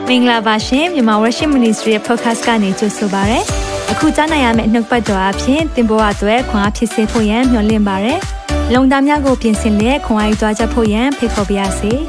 မင်္ဂလာပါရှင်မြန်မာ Worship Ministry ရဲ့ podcast ကနေကြိုဆိုပါရစေ။အခုကြားနိုင်ရမယ့်နှုတ်ပတ်တော်အဖြစ်သင်ပေါ်အပ်ွယ်ခွန်အားဖြစ်စေဖို့ယံမျှဝင့်ပါရစေ။လုံတာများကိုပြင်ဆင်လက်ခွန်အားယူကြားချက်ဖို့ယံဖိတ်ခေါ်ပါရစေ။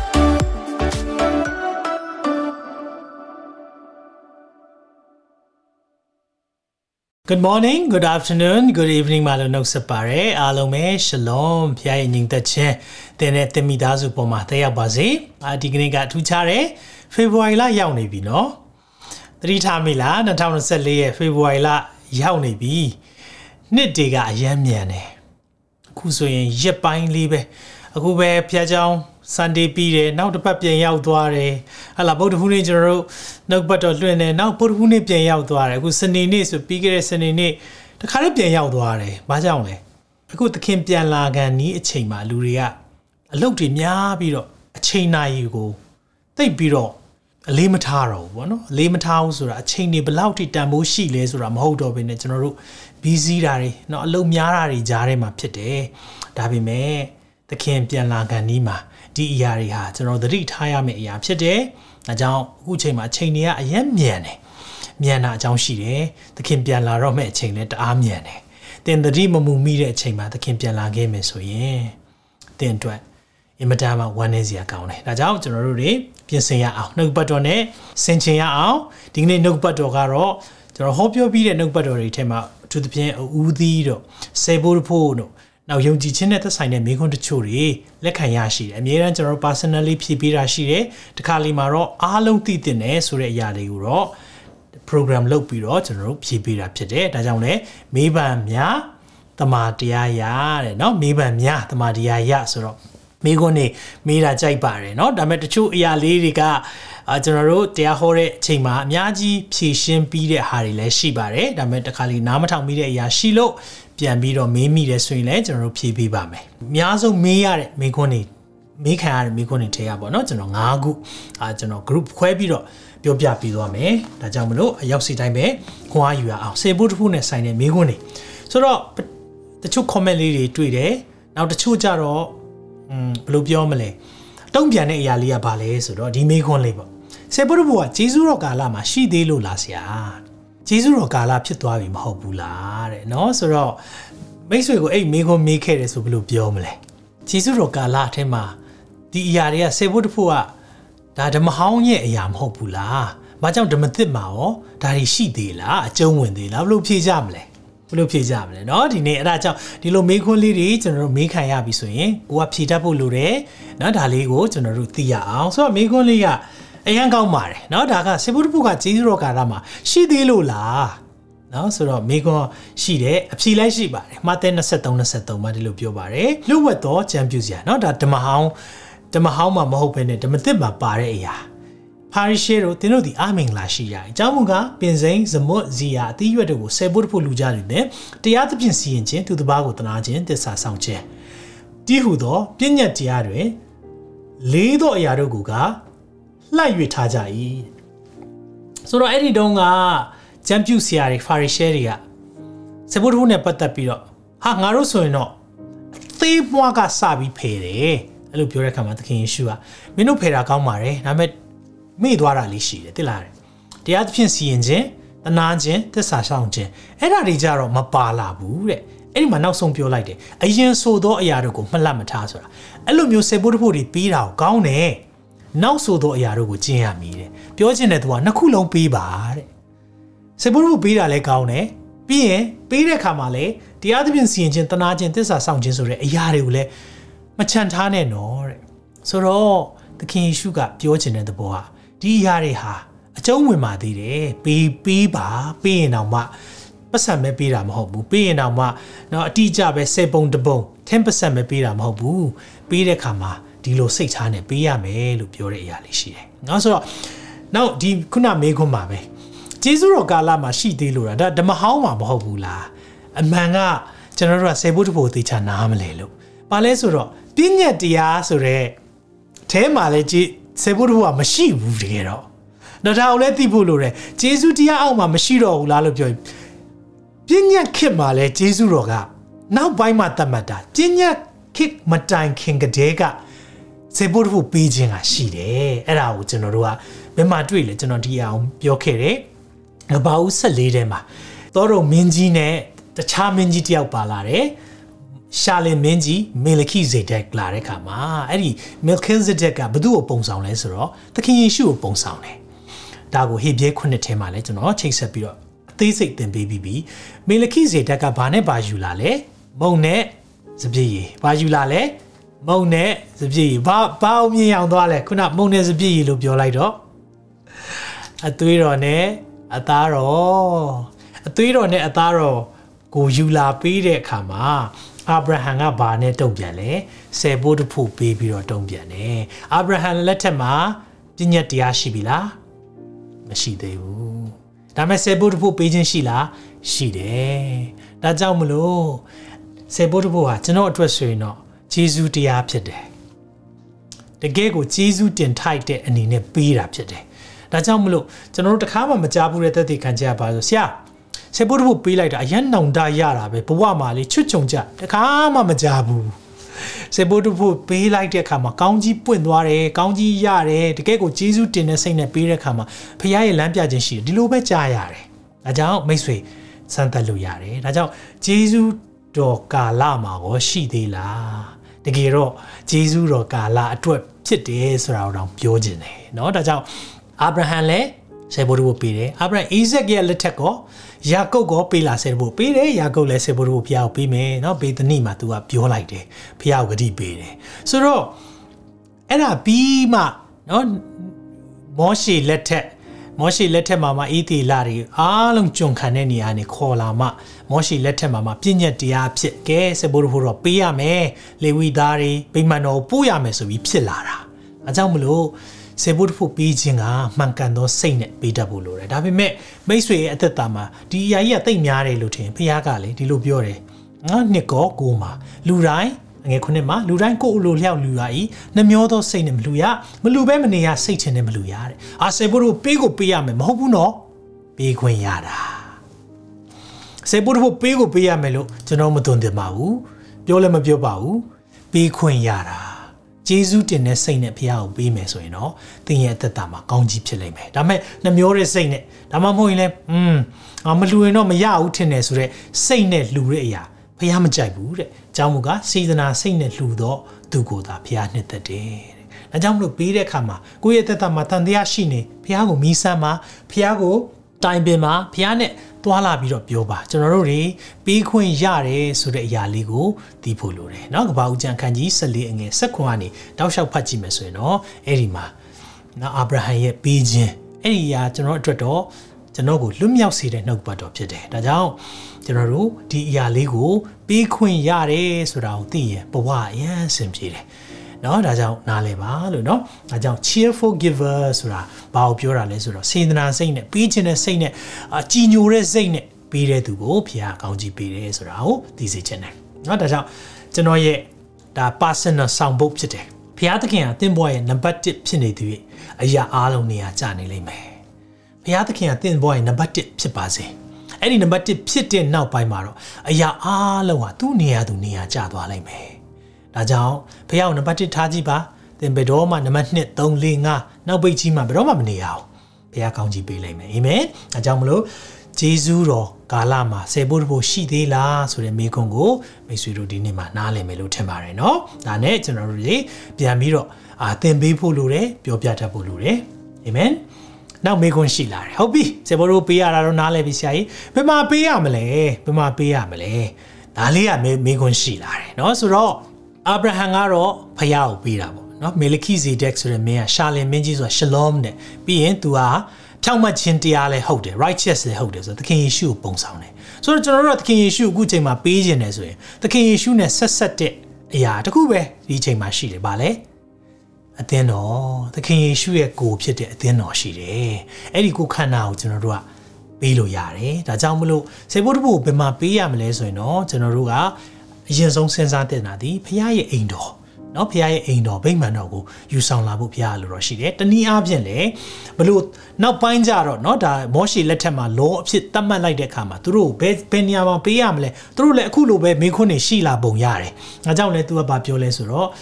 Good morning, good afternoon, good evening มาလို့နှုတ်ဆက်ပါရစေ။အားလုံးပဲ Shalom ဖခင်ရဲ့ညီသက်ချင်းတင်တဲ့တင်မိသားစုပေါ်မှာတက်ရောက်ပါစေ။ဒီကနေ့ကထူးခြားတဲ့ February လရောက်နေပြီနော်။သတိထားမိလား2024ရဲ့ February လရောက်နေပြီ။နှစ်တွေကအယမ်းမြန်တယ်။အခုဆိုရင်ရက်ပိုင်းလေးပဲ။အခုပဲဖခင်ကြောင့် Sunday ပြီးတယ်နောက်တစ်ပတ်ပြန်ရောက်သွားတယ်။ဟလာဗုဒ္ဓဟူးနေ့ကျွန်တော်တို့နှုတ်ပတ်တော်လွှင့်တယ်နောက်ဗုဒ္ဓဟူးနေ့ပြန်ရောက်သွားတယ်။အခုစနေနေ့ဆိုပြီးခဲ့တဲ့စနေနေ့တခါလေးပြန်ရောက်သွားတယ်။ဘာကြောင့်လဲ။အခုသခင်ပြန်လာကန်ဒီအချိန်မှာလူတွေကအလုပ်တွေများပြီးတော့အချိန်နာရီကိုသိပ်ပြီးတော့အလေးမထားတော့ဘူးပေါ့နော်။အလေးမထားဘူးဆိုတာအချိန်တွေဘယ်လောက်ထိတန်ဖိုးရှိလဲဆိုတာမဟုတ်တော့ဘဲနဲ့ကျွန်တော်တို့ busy တာတွေเนาะအလုပ်များတာတွေကြားထဲမှာဖြစ်တယ်။ဒါပေမဲ့သခင်ပြန်လာကန်ဒီမှာဒီအရာတွေဟာကျွန်တော်သတိထားရမယ့်အရာဖြစ်တယ်။ဒါကြောင့်အခုချိန်မှာအချိန်တွေကအရင်မြန်တယ်။မြန်တာအကြောင်းရှိတယ်။သခင်ပြန်လာတော့မယ့်အချိန်လည်းတအားမြန်တယ်။သင်သတိမမူမိတဲ့အချိန်မှာသခင်ပြန်လာခဲ့မယ်ဆိုရင်သင်အတွက်အင်မတန်မှဝမ်းနည်းစရာကောင်းတယ်။ဒါကြောင့်ကျွန်တော်တို့တွေပြင်ဆင်ရအောင်နှုတ်ပတ်တော်နဲ့ဆင်ခြင်ရအောင်ဒီကနေ့နှုတ်ပတ်တော်ကတော့ကျွန်တော်ဟောပြောပြီးတဲ့နှုတ်ပတ်တော်တွေထဲမှာအထူးသဖြင့်ဦးသီးတို့စေဘိုးဖို့တို့နောက်ယုံကြည်ခြင်းနဲ့သက်ဆိုင်တဲ့မိခွန်းတချို့တွေလက်ခံရရှိတယ်အမြဲတမ်းကျွန်တော်တို့ personally ဖြည့်ပေးတာရှိတယ်တခါလေမှာတော့အားလုံးသိတဲ့နယ်ဆိုတဲ့အရာတွေကိုတော့ program လုပ်ပြီးတော့ကျွန်တော်တို့ဖြည့်ပေးတာဖြစ်တယ်ဒါကြောင့်လည်းမေးပန်းများတမာတရားရတဲ့เนาะမေးပန်းများတမာတရားရဆိုတော့မိခွန်းနေမေးတာကြိုက်ပါတယ်เนาะဒါပေမဲ့တချို့အရာလေးတွေကကျွန်တော်တို့တရားဟောတဲ့အချိန်မှာအများကြီးဖြည့်ရှင်းပြီးတဲ့ဟာတွေလည်းရှိပါတယ်ဒါပေမဲ့တခါလေနားမထောင်မိတဲ့အရာရှိလို့ပြန်ပြီးတော့မေးမိတယ်ဆိုရင်လည်းကျွန်တော်တို့ဖြည့်ပေးပါမယ်အများဆုံးမေးရတဲ့မိခွန်းနေမေးခံရတဲ့မိခွန်းနေထဲရပါတော့ကျွန်တော်9ခုကျွန်တော် group ခွဲပြီးတော့ပြောပြပေးသွားမယ်ဒါကြောင့်မလို့အရောက်စီတိုင်းပဲခွန်အားယူရအောင်စေဖို့တစ်ခုနဲ့ဆိုင်တဲ့မိခွန်းနေဆိုတော့တချို့ comment လေးတွေတွေ့တယ်နောက်တချို့ကြတော့ဘယ်လိုပြောမလဲတုံ့ပြန်တဲ့အရာလေးကဘာလဲဆိုတော့ဒီမိခွန်းလေးပေါ့စေဖို့တစ်ခုကဂျေဇုတော်ကာလမှာရှိသေးလို့လားဆရာဂျေဇုတော်ကာလဖြစ်သွားပြီမဟုတ်ဘူးလားတဲ့เนาะဆိုတော့မိတ်ဆွေကိုအဲ့မေးခွန်းမေးခဲ့တယ်ဆိုဘယ်လိုပြောမလဲဂျေဇုတော်ကာလအထက်မှာဒီအရာတွေကစေဖို့တစ်ခုကဒါဓမ္မဟောင်းရဲ့အရာမဟုတ်ဘူးလားဘာကြောင့်ဓမ္မသစ်မှာရောဒါတွေရှိသေးလားအကျုံးဝင်သေးလားဘယ်လိုဖြေကြမလဲဘယ်လိုဖြေကြမလဲเนาะဒီနေ့အဲ့ဒါကြောင့်ဒီလိုမေးခွန်းလေးတွေကျွန်တော်တို့မေးခံရပြီဆိုရင်ကိုကဖြေတတ်ဖို့လိုတယ်เนาะဒါလေးကိုကျွန်တော်တို့သိရအောင်ဆိုတော့မေးခွန်းလေးကအရန်ကောင်းပါတယ်เนาะဒါကစေဖို့တစ်ခုကဂျေဇုတော်ကာလမှာရှိသေးလို့လားเนาะဆိုတော့မိကွန်ရှိတယ်အဖြေလိုက်ရှိပါတယ်မာသဲ23မှာဒီလိုပြောပါတယ်လှုပ်ဝက်တော့ကြံပြူစရာเนาะဒါဓမ္မဟောင်းမှာမဟုတ်ဘဲနဲ့ဓမ္မသစ်မှာပါတဲ့အရာပါရီရှေတို့တင်းတို့ဒီအာမင်္ဂလာရှိကြအကြောင်းမူကားပင်စိမ်းဇမွတ်ဇီယာအသီးရွက်တို့ကိုဆယ်ဖို့တစ်ဖို့လူကြတယ်နဲ့တရားသဖြင့်စီရင်ခြင်းသူတစ်ပါးကိုတနာခြင်းတစ္ဆာဆောင်ခြင်းတီးဟုသောပညတ်တရားတွင်လေးသောအရာတို့ကလှည့်၍ထားကြ၏ဆိုတော့အဲ့ဒီတုန်းကဂျမ်ပြူဆရာတွေဖာရီရှဲတွေကစပုတ်ထုနဲ့ပတ်သက်ပြီးတော့ဟာငါတို့ဆိုရင်တော့သေးပွားကစပြီးဖယ်တယ်အဲ့လိုပြောတဲ့ခါမှာသခင်ယေရှုကမင်းတို့ဖယ်တာကောင်းပါတယ်ဒါပေမဲ့မေ့သွားတာလေးရှိတယ်သိလားတရားသဖြင့်စီရင်ခြင်းတနာခြင်းသစ္စာဆောင်ခြင်းအဲ့ဒါတွေကြတော့မပါလာဘူးတဲ့အဲ့ဒီမှာနောက်ဆုံးပြောလိုက်တယ်အရင်ဆိုသောအရာတို့ကိုမလှမထားဆိုတာအဲ့လိုမျိုးစပုတ်ထုတွေပြီးတာကိုကောင်းတယ်နောက်ဆိုသောအရာတို့ကိုကျင့်ရမည်တဲ့ပြောချင်တဲ့သူကနှစ်ခုလုံးပေးပါတဲ့စေဖို့တို့ပေးတာလည်းကောင်းတယ်ပြီးရင်ပေးတဲ့အခါမှာလည်းတရားသဖြင့်စီရင်ခြင်းတနာခြင်းသစ္စာဆောင်ခြင်းဆိုတဲ့အရာတွေကိုလည်းမချန်ထားနဲ့နော်တဲ့ဆိုတော့သခင်ယေရှုကပြောချင်တဲ့သဘောဟာဒီအရာတွေဟာအကျုံးဝင်ပါသေးတယ်ပေးပါပေးရင်တော့မှပတ်စံပဲပေးတာမဟုတ်ဘူးပေးရင်တော့မှတော့အတိအကျပဲ10ပုံတစ်ပုံ 10% ပဲပေးတာမဟုတ်ဘူးပေးတဲ့အခါမှာဒီလိုစိတ်ထားနဲ့ပေးရမယ်လို့ပြောတဲ့အရာလေးရှိတယ်။နော်ဆိုတော့နောက်ဒီခုနမေးခွန်းပါပဲ။ဂျေဇုတော်ကာလမှာရှိသေးလို့ဒါဓမ္မဟောင်းမှာမဟုတ်ဘူးလား။အမှန်ကကျွန်တော်တို့ကစေဖို့တဖို့သေချာနားမလဲလို့။ဘာလဲဆိုတော့ပြည့်ညတ်တရားဆိုတဲ့အဲမှာလဲစေဖို့တဖို့ကမရှိဘူးတကယ်တော့။ဒါကိုလည်းသိဖို့လိုတယ်။ဂျေဇုတရားအောက်မှာမရှိတော့ဘူးလားလို့ပြောရင်ပြည့်ညတ်ခေတ်မှာလဲဂျေဇုတော်ကနောက်ပိုင်းမှာတတ်မှတ်တာပြည့်ညတ်ခေတ်မတိုင်ခင်ကတည်းကစေဖို့တဖို့ပေးခြင်းကရှိတယ်အဲ့ဒါကိုကျွန်တော်တို့ကမယ်မှာတွေ့လဲကျွန်တော်ဒီအောင်ပြောခဲ့တယ်ငဘာဦး14ထဲမှာသောတော်မင်းကြီးနဲ့တခြားမင်းကြီးတယောက်ပါလာတယ်ရှာလင်မင်းကြီးမေလခိဇေဒက်လာတဲ့ခါမှာအဲ့ဒီမေလခိဇေဒက်ကဘသူ့ကိုပုံဆောင်လဲဆိုတော့သခင်ယေရှုကိုပုံဆောင်တယ်ဒါကိုဟေဘရဲ9ထဲမှာလဲကျွန်တော်ချိတ်ဆက်ပြီးတော့အသေးစိတ်သင်ပေးပြီးမေလခိဇေဒက်ကဘာနဲ့ဘာယူလာလဲမုံနဲ့စပြည့်ရည်ဘာယူလာလဲမုံနဲ့စပြည့်ရည်ဘာအောင်မြင်အောင်သွားလဲခုနမုံနဲ့စပြည့်ရည်လို့ပြောလိုက်တော့အသွေးတော်နဲ့အသားတော်အသွေးတော်နဲ့အသားတော်ကိုယူလာပေးတဲ့အခါမှာအာဗြဟံကဘာနဲ့တုံ့ပြန်လဲဆယ်ဘိုးတစ်ဖို့ပေးပြီးတော့တုံ့ပြန်တယ်အာဗြဟံလက်ထက်မှာပြည့်ညတ်တရားရှိပြီလားမရှိသေးဘူးဒါပေမဲ့ဆယ်ဘိုးတစ်ဖို့ပေးခြင်းရှိလားရှိတယ်ဒါကြောင့်မလို့ဆယ်ဘိုးတစ်ဖို့ဟာကျွန်တော်အတွက်ဆိုရင်တော့ဂျေဇုတရားဖြစ်တယ်တကယ်ကိုဂျေဇုတင်ထိုက်တဲ့အနေနဲ့ပေးတာဖြစ်တယ်ဒါကြောင့်မလို့ကျွန်တော်တို့တခါမှမကြားဘူးတဲ့သက်သေခံချက်ပါဆိုဆရာဆေဘိုးတို့ပေးလိုက်တာအရန်နောင်တရတာပဲဘဝမှာလေချွတ်ချုံကြတခါမှမကြားဘူးဆေဘိုးတို့ပေးလိုက်တဲ့အခါမှာကောင်းကြီးပွင့်သွားတယ်ကောင်းကြီးရတယ်တကယ်ကိုဂျေဇုတင်တဲ့စိတ်နဲ့ပေးတဲ့အခါမှာဖခင်ရဲ့လမ်းပြခြင်းရှိတယ်ဒီလိုပဲကြားရတယ်ဒါကြောင့်မိတ်ဆွေစမ်းသပ်လို့ရတယ်ဒါကြောင့်ဂျေဇုတော်ကာလမှာရောရှိသေးလားတကယ်တော့ဂျေဇုတော်ကာလအတွက်ဖြစ်တယ်ဆိုတာကိုတော့ပြောခြင်းတယ်เนาะဒါကြောင့်အာဗြဟံလည်းဆေဘိုးတို့ပေးတယ်အာဗြဟံအိဇက်ရဲ့လက်ထက်ကောယာကုပ်ကိုပေးလာဆေဘိုးပေးတယ်ယာကုပ်လည်းဆေဘိုးတို့ဖျားကိုပေးမယ်เนาะဘေသနိမှာ तू ကပြောလိုက်တယ်ဖျားကိုဂတိပေးတယ်ဆိုတော့အဲ့ဒါပြီးမှเนาะမောရှေလက်ထက်မှာအေးသေးလာတွေအားလုံးကြုံခံတဲ့နေရာနေခေါ်လာမှမောရှေလက်ထက်မှာပြည့်ညတ်တရားဖြစ်ကဲဆေဘိုးတို့တော့ပေးရမယ်လေဝိသားတွေဗိမာန်တော်ပို့ရမယ်ဆိုပြီးဖြစ်လာတာအဲကြောင့်မလို့ဆေဘိုးဖို့ပေးခြင်းကမှန်ကန်သောစိတ်နဲ့ပေးတတ်ဖို့လိုတယ်ဒါပေမဲ့မိတ်ဆွေရဲ့အသက်တာမှာဒီအရာကြီးကတိတ်များတယ်လို့ထင်ဖခင်ကလေဒီလိုပြောတယ်ငါနှစ်ကောကိုမှာလူတိုင်းငယ်ခုနှစ်မှာလူတိုင်းကိုအလိုလျောက်လူရ၏နှမျောသောစိတ်နဲ့မလူရမလူပဲမနေရစိတ်ချင်နဲ့မလူရတဲ့အာဆေဘိုးတို့ပေးကိုပေးရမယ်မဟုတ်ဘူးနော်ပေးခွင့်ရတာဆေဘိုးတို့ပေးကိုပေးရမယ်လို့ကျွန်တော်မသွန်သင်ပါဘူးပြောလည်းမပြောပါဘူးပေးခွင့်ရတာဂျေဇုတင်တဲ့စိတ်နဲ့ဖခင်ကိုပေးမယ်ဆိုရင်တော့သင်ရဲ့အသက်တာမှာကောင်းကြီးဖြစ်လိမ့်မယ်ဒါပေမဲ့နှမျောတဲ့စိတ်နဲ့ဒါမှမဟုတ်ရင်လည်းမလူရင်တော့မရဘူးထင်တယ်ဆိုတော့စိတ်နဲ့လှူတဲ့အရာဖခင်မကြိုက်ဘူးတဲ့ကြောင့်မို့ကစေတနာစိတ်နဲ့လှူတော့သူကိုယ်သာဖခင်နှစ်သက်တယ်တဲ့ဒါကြောင့်မလို့ပေးတဲ့အခါမှာကိုယ့်ရဲ့အသက်တာမှာတန်တရားရှိနေဖခင်ကိုမီးစမ်းပါဖခင်ကိုတိုင်ပင်ပါဖခင်နဲ့တွာလာပြီးတော့ပြောပါကျွန်တော်တို့တွေပေးခွင့်ရတယ်ဆိုတဲ့အရာလေးကိုသိဖို့လိုတယ်เนาะကဘာဦးကျန်ခန်းကြီး14အငယ်16ကနေတောက်လျှောက်ဖတ်ကြည့်မယ်ဆိုရင်တော့အဲ့ဒီမှာเนาะအာဗြဟံရဲ့ပေးခြင်းအဲ့ဒီအရာကျွန်တော်အတွက်တော့ကျွန်တော်ကိုလွတ်မြောက်စေတဲ့နှုတ်ပတ်တော်ဖြစ်တယ်ဒါကြောင့်ကျွန်တော်တို့ဒီအရာလေးကိုပေးခွင့်ရတယ်ဆိုတာကိုသိရင်ဘဝအရန်ဆင်ပြေတယ်เนาะဒါကြောင့်နားလည်ပါလို့เนาะဒါကြောင့် cheerful giver ဆိုတာဘာကိုပြောတာလဲဆိုတော့စေတနာစိတ်နဲ့ပေးခြင်းတဲ့စိတ်နဲ့ကြည်ညိုတဲ့စိတ်နဲ့ပေးတဲ့သူကိုဖခင်ကောင်းကြီးပေးတယ်ဆိုတာကိုသိစေချင်တယ်เนาะဒါကြောင့်ကျွန်တော်ရဲ့ဒါ personal ဆောင်ပုဒ်ဖြစ်တယ်ဖခင်သခင်ကသင်ဘဝရဲ့နံပါတ်1ဖြစ်နေသူရဲ့အရာအားလုံးနေရာကျနေလိမ့်မယ်ဖခင်သခင်ကသင်ဘဝရဲ့နံပါတ်1ဖြစ်ပါစေအဲ့ဒီနံပါတ်1ဖြစ်တဲ့နောက်ပိုင်းမှာတော့အရာအားလုံးဟာသူ့နေရာကျသွားလိမ့်မယ်ဒါကြောင့်ဖခင်ကိုနံပါတ်1ထားကြည့်ပါသင်ဘယ်တော့မှနံပါတ်2 3 4 5နောက်ပိတ်ကြီးမှဘယ်တော့မှမနေရအောင်ဖခင်ကောင်းကြီးပေးလိမ့်မယ်အာမင်ဒါကြောင့်မလို့ဂျေဇုတော်ကာလမှာဆေဘိုးဖို့ရှိသေးလားဆိုတဲ့မေးခွန်းကိုမိတ်ဆွေတို့ဒီနေ့မှာနားလည်မယ်လို့ထင်ပါတယ်เนาะဒါနဲ့ကျွန်တော်တို့ပြန်ပြီးတော့သင်ပေးဖို့လိုတယ်ပြောပြတတ်ဖို့လိုတယ်အာမင်နောက်မေးခွန်းရှိလာတယ်ဟုတ်ပြီဆေဘိုးတို့ပေးရတာတော့နားလည်ပြီဆရာကြီးဘယ်မှာပေးရမလဲဒါလေးကမေးခွန်းရှိလာတယ်เนาะဆိုတော့အာဗြဟံကတော့ဖခင်ကိုပေးတာပေါ့เนาะမေလခိဇေဒက်ဆိုတဲ့မင်းကရှာလင်မင်းကြီးဆိုတာရှလောမ်နဲ့ပြီးရင်သူကဖြောင့်မတ်ခြင်းတရားလည်းဟုတ်တယ် righteous လည်းဟုတ်တယ်ဆိုတော့သခင်ယေရှုကိုပုံဆောင်တယ်ဆိုတော့ကျွန်တော်တို့ကသခင်ယေရှုအခုချိန်မှာပေးခြင်းတယ်ဆိုရင်သခင်ယေရှုနဲ့ဆက်တဲ့အရာတခုပဲဒီချိန်မှာရှိတယ်ဗာလဲအသင်းတော်သခင်ယေရှုရဲ့ကိုယ်ဖြစ်တဲ့အသင်းတော်ရှိတယ်အဲ့ဒီကိုခန္ဓာကိုကျွန်တော်တို့ကပေးလို့ရတယ်ဒါကြောင့်မလို့ဆေဘိုးတို့ဘယ်မှာပေးရမလဲဆိုရင်တော့ကျွန်တော်တို့ကအရင်ဆုံးစဉ်းစားတဲ့နာဒီဖခင်ရဲ့အိမ်တော်เนาะဖခင်ရဲ့အိမ်တော်ဗိမာန်တော်ကိုယူဆောင်လာဖို့ဖခင်လိုတော့ရှိတယ်တနည်းအားဖြင့်လေဘလို့နောက်ပိုင်းကျတော့เนาะဒါမောရှေလက်ထက်မှာလောအဖြစ်သတ်မှတ်လိုက်တဲ့အခါမှာသူတို့ဘယ်နေရာမှာပေးရမလဲသူတို့လည်းအခုလိုပဲမေခွန်းနေရှိလာပုံရတယ်။ဒါကြောင့်လဲသူကဘာပြောလဲဆိုတော့ဒ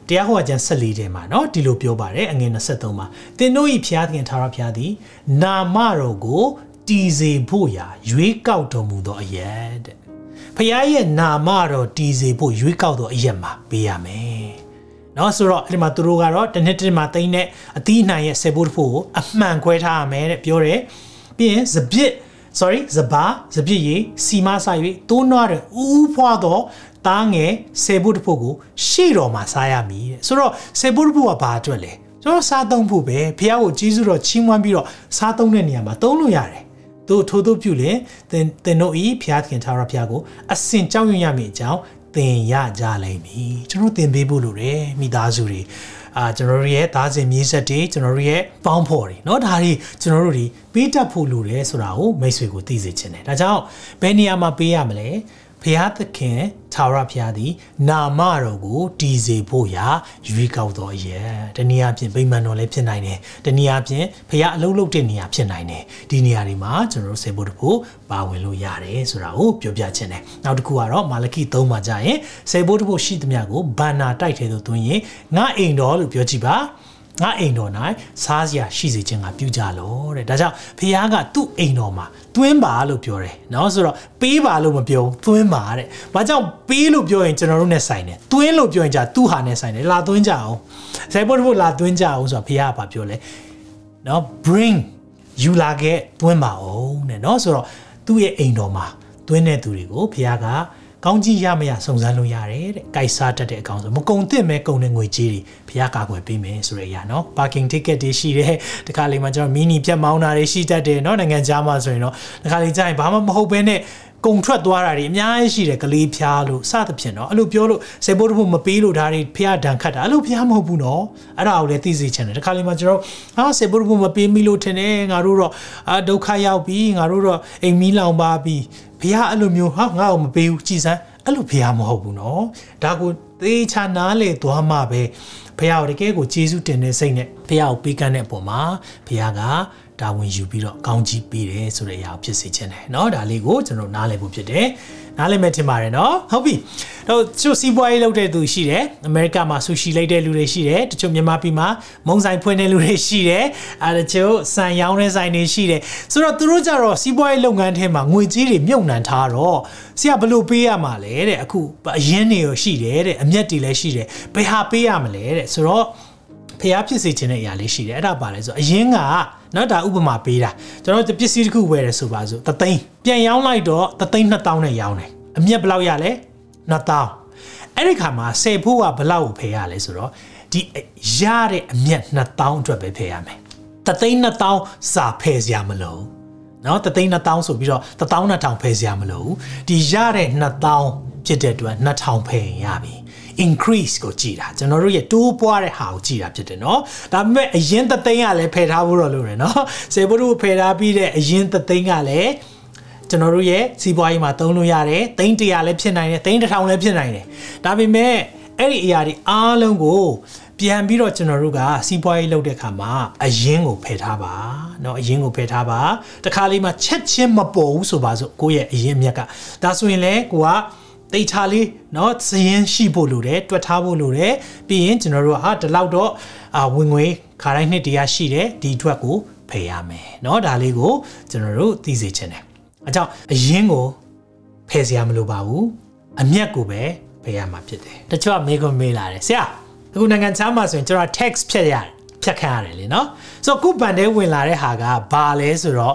တရားဟောကျမ်း14ထဲမှာเนาะဒီလိုပြောပါတယ်အငယ်23မှာသင်တို့၏ဖျားသခင်ထာဝရဘုရားသည်နာမတော်ကိုတည်စေဖို့ရာရွေးကောက်တော်မူသောအရာတဲ့ဘုရားရဲ့နာမတော်တည်စေဖို့ရွေးကောက်သောအရာမှာပေးရမယ်เนาะဆိုတော့အဲ့ဒီမှာသူတို့ကတော့တစ်နှစ်မှာသိန်းနဲ့အသီးနှံရဲ့ဆယ်ဘိုးတစ်ဖို့ကိုအမှန်ခွဲထားရမယ်တဲ့ပြောတယ်ပြီးရင်စပြစ်ရည်စီမဆာ၍တိုးနွားတဲ့ဥဖွာသောတားငယ်ဆယ်ဘုတ်ဖို့ကိုရှေ့တော်မှာစားရမည်တဲ့ဆိုတော့ဆယ်ဘုတ်ဖို့ကဘာအတွက်လဲကျွန်တော်စားသုံးဖို့ပဲဖះကိုကြီးစုတော့ချီးမွမ်းပြီးတော့စားသုံးတဲ့နေရာမှာသုံးလို့ရတယ်တို့ထို့သောပြုလေသင်တို့ဤဖះသခင်ထာဝရဘုရားကိုအစင်ကြောက်ရွံ့ရမည်အကြောင်းသင်ရကြလိမ့်မည်ကျွန်တော်သင်ပေးဖို့လိုတယ်မိသားစုတွေကျွန်တော်တို့ရဲ့သားစဉ်မြေးဆက်တွေကျွန်တော်တို့ရဲ့ပေါင်းဖော်တွေเนาะဒါတွေကျွန်တော်တို့တွေပေးတတ်ဖို့လိုတယ်ဆိုတာကိုမိတ်ဆွေကိုသိစေချင်တယ်ဒါကြောင့်ဘယ်နေရာမှာပေးရမလဲဘုရားသခင်ထာဝရဘုရားသည်နာမတော်ကိုတည်စေဖို့ရာရွေးကောက်တော်ရဲ့တနည်းအားဖြင့်ဗိမာန်တော်လည်းဖြစ်နိုင်တယ်တနည်းအားဖြင့်ဘုရားအလုပ်လုပ်တဲ့နေရာဖြစ်နိုင်တယ်ဒီနေရာတွေမှာကျွန်တော်တို့ဆေဘုတ်တဖို့ပါဝင်လို့ရတယ်ဆိုတာကိုပြောပြချင်တယ်နောက်တစ်ခုကတော့မာလခိ3မှာကြာရင်ဆေဘုတ်တဖို့ရှိသမျှကိုဘန္နာတိုက်ထဲသို့သွင်းရင်ငါအိမ်တော်လို့ပြောကြည့်ပါငါအိမ်တော်၌စားစရာရှိစေခြင်းကပြုကြလို့တဲ့ဒါကြောင့်ဖခင်ကသူ့အိမ်တော်မှာသွင်းပါလို့ပြောတယ်เนาะဆိုတော့ပေးပါလို့မပြောသွင်းပါတဲ့ဘာကြောင့်ပေးလို့ပြောရင်ကျွန်တော်တို့နဲ့ဆိုင်တယ်သွင်းလို့ပြောရင်じゃသူ့ဟာနဲ့ဆိုင်တယ်လာသွင်းကြအောင်ဆယ်ဖို့လာသွင်းကြအောင်ဆိုတော့ဖခင်ကဘာပြောလဲเนาะ bring ယူလာခဲ့သွင်းပါအောင်တဲ့เนาะဆိုတော့သူ့ရဲ့အိမ်တော်မှာသွင်းတဲ့သူတွေကိုဖခင်ကကောင်းကြီးရမရစုံစမ်းလို့ရတယ်တဲ့။ကိုက်စားတတ်တဲ့အကောင်ဆိုမကုံသင့်မဲ့ကုံတဲ့ငွေကြေးတွေဘုရားကာကွယ်ပေးမယ်ဆိုတဲ့အရာနော်။ parking ticket တွေရှိတယ်။တခါလေမှကျွန်တော်မီနီပြတ်မောင်းတာတွေရှိတတ်တယ်နော်။နိုင်ငံခြားမှာဆိုရင်တော့တခါလေကြာရင်ဘာမှမဟုတ်ဘဲနဲ့ကုံထွက်သွားတာတွေအများကြီးရှိတယ်ကလေးဖျားလို့စသဖြင့်နော်။အဲ့လိုပြောလို့စေဖို့တဖို့မပေးလို့ဒါတွေဖျားဒဏ်ခတ်တာအဲ့လိုဖျားမဟုတ်ဘူးနော်။အဲ့ဒါကိုလည်းသိစေချင်တယ်။တခါလေမှကျွန်တော်စေဖို့တဖို့မပေးမိလို့ထင်တယ်ငါတို့တော့ဒုက္ခရောက်ပြီငါတို့တော့အိမ်မီးလောင်ပါပြီ။ဘုရားအဲ့လိုမျိုးငါ့ကိုမပေးဘူးကြည်စမ်းအဲ့လိုဖះမဟုတ်ဘူးเนาะဒါကိုသေချာနားလေသွားမှပဲဖះကိုတကယ်ကိုကျေးဇူးတင်တဲ့စိတ်နဲ့ဖះကိုပေးကမ်းတဲ့အပေါ်မှာဖះကဒါဝင်ယူပြီးတော့ကောင်းကြီးပေးတယ်ဆိုတဲ့အရာကိုဖြစ်စေချင်တယ်เนาะဒါလေးကိုကျွန်တော်နားလည်ဖို့ဖြစ်တယ်နားလည်မဲ့ထင်ပါတယ်เนาะဟုတ်ပြီတော့ချို့စီးပွားရေးလုပ်တဲ့သူရှိတယ်အမေရိကမှာဆူရှီလိုက်တဲ့လူတွေရှိတယ်တချို့မြန်မာပြည်မှာမုံဆိုင်ဖွင့်တဲ့လူတွေရှိတယ်တချို့စံရောင်းတဲ့ဆိုင်တွေရှိတယ်ဆိုတော့သူတို့ကြတော့စီးပွားရေးလုပ်ငန်းထဲမှာငွေကြေးတွေမြုပ်နှံထားတော့ဆရာဘယ်လိုပေးရမှာလဲတဲ့အခုအရင်းတွေရောရှိတယ်တဲ့အမျက်တွေလည်းရှိတယ်ဘယ်ဟာပေးရမလဲတဲ့ဆိုတော့ဖျားဖြစ်စေခြင်းတဲ့အရာလေးရှိတယ်အဲ့ဒါပါလဲဆိုအရင်ကနော်ဒါဥပမာပေးတာကျွန်တော်ပစ္စည်းတစ်ခုဝယ်တယ်ဆိုပါစို့3သိန်းပြန်ရောင်းလိုက်တော့3သိန်း2000နဲ့ရောင်းတယ်အမြက်ဘယ်လောက်ရလဲ2000အဲ့ဒီခါမှာဆယ်ဖို့ကဘယ်လောက်ကိုဖယ်ရလဲဆိုတော့ဒီရတဲ့အမြက်2000အတွက်ပဲဖယ်ရမယ်3သိန်း2000စာဖယ်စရာမလိုနော်3သိန်း2000ဆိုပြီးတော့12000ဖယ်စရာမလိုဒီရတဲ့2000ဖြစ်တဲ့အတွက်2000ဖယ်ရပြီincrease ကိုကြည့်တာကျွန်တော်တို့ရဲ့တိုးပွားတဲ့ဟာကိုကြည့်တာဖြစ်တယ်เนาะဒါပေမဲ့အရင်သသိန်းကလည်းဖယ်ထားဖို့တော့လိုတယ်เนาะစေဖို့တို့ဖယ်ထားပြီးတဲ့အရင်သသိန်းကလည်းကျွန်တော်တို့ရဲ့စီးပွားရေးမှာသုံးလို့ရတယ်သိန်း100လည်းဖြစ်နိုင်တယ်သိန်း1000လည်းဖြစ်နိုင်တယ်ဒါပေမဲ့အဲ့ဒီအရာတွေအားလုံးကိုပြန်ပြီးတော့ကျွန်တော်တို့ကစီးပွားရေးလုပ်တဲ့အခါမှာအရင်ကိုဖယ်ထားပါเนาะအရင်ကိုဖယ်ထားပါတခါလေးမှာချက်ချင်းမပေါ်ဘူးဆိုပါစို့ကိုယ့်ရဲ့အရင်မြက်ကဒါဆိုရင်လေကိုကတိတ်ချလေးเนาะစရင်ရှိဖို့လိုတယ်တွက်ထားဖို့လိုတယ်ပြီးရင်ကျွန်တော်တို့ဒီလောက်တော့ဝင်ငွေခါတိုင်းနှစ်တရားရှိတယ်ဒီအတွက်ကိုဖယ်ရမယ်เนาะဒါလေးကိုကျွန်တော်တို့သိစေချင်တယ်အကြောင်းအရင်ကိုဖယ်စရာမလိုပါဘူးအမျက်ကိုပဲဖယ်ရမှာဖြစ်တယ်တချို့ကမေးခွန်းမေးလာတယ်ဆရာအခုနိုင်ငံခြားမှာဆိုရင်ကျွန်တော် tax ဖြတ်ခံရတယ်လေเนาะဆိုတော့ခုဘန်ထဲဝင်လာတဲ့ဟာကဘာလဲဆိုတော့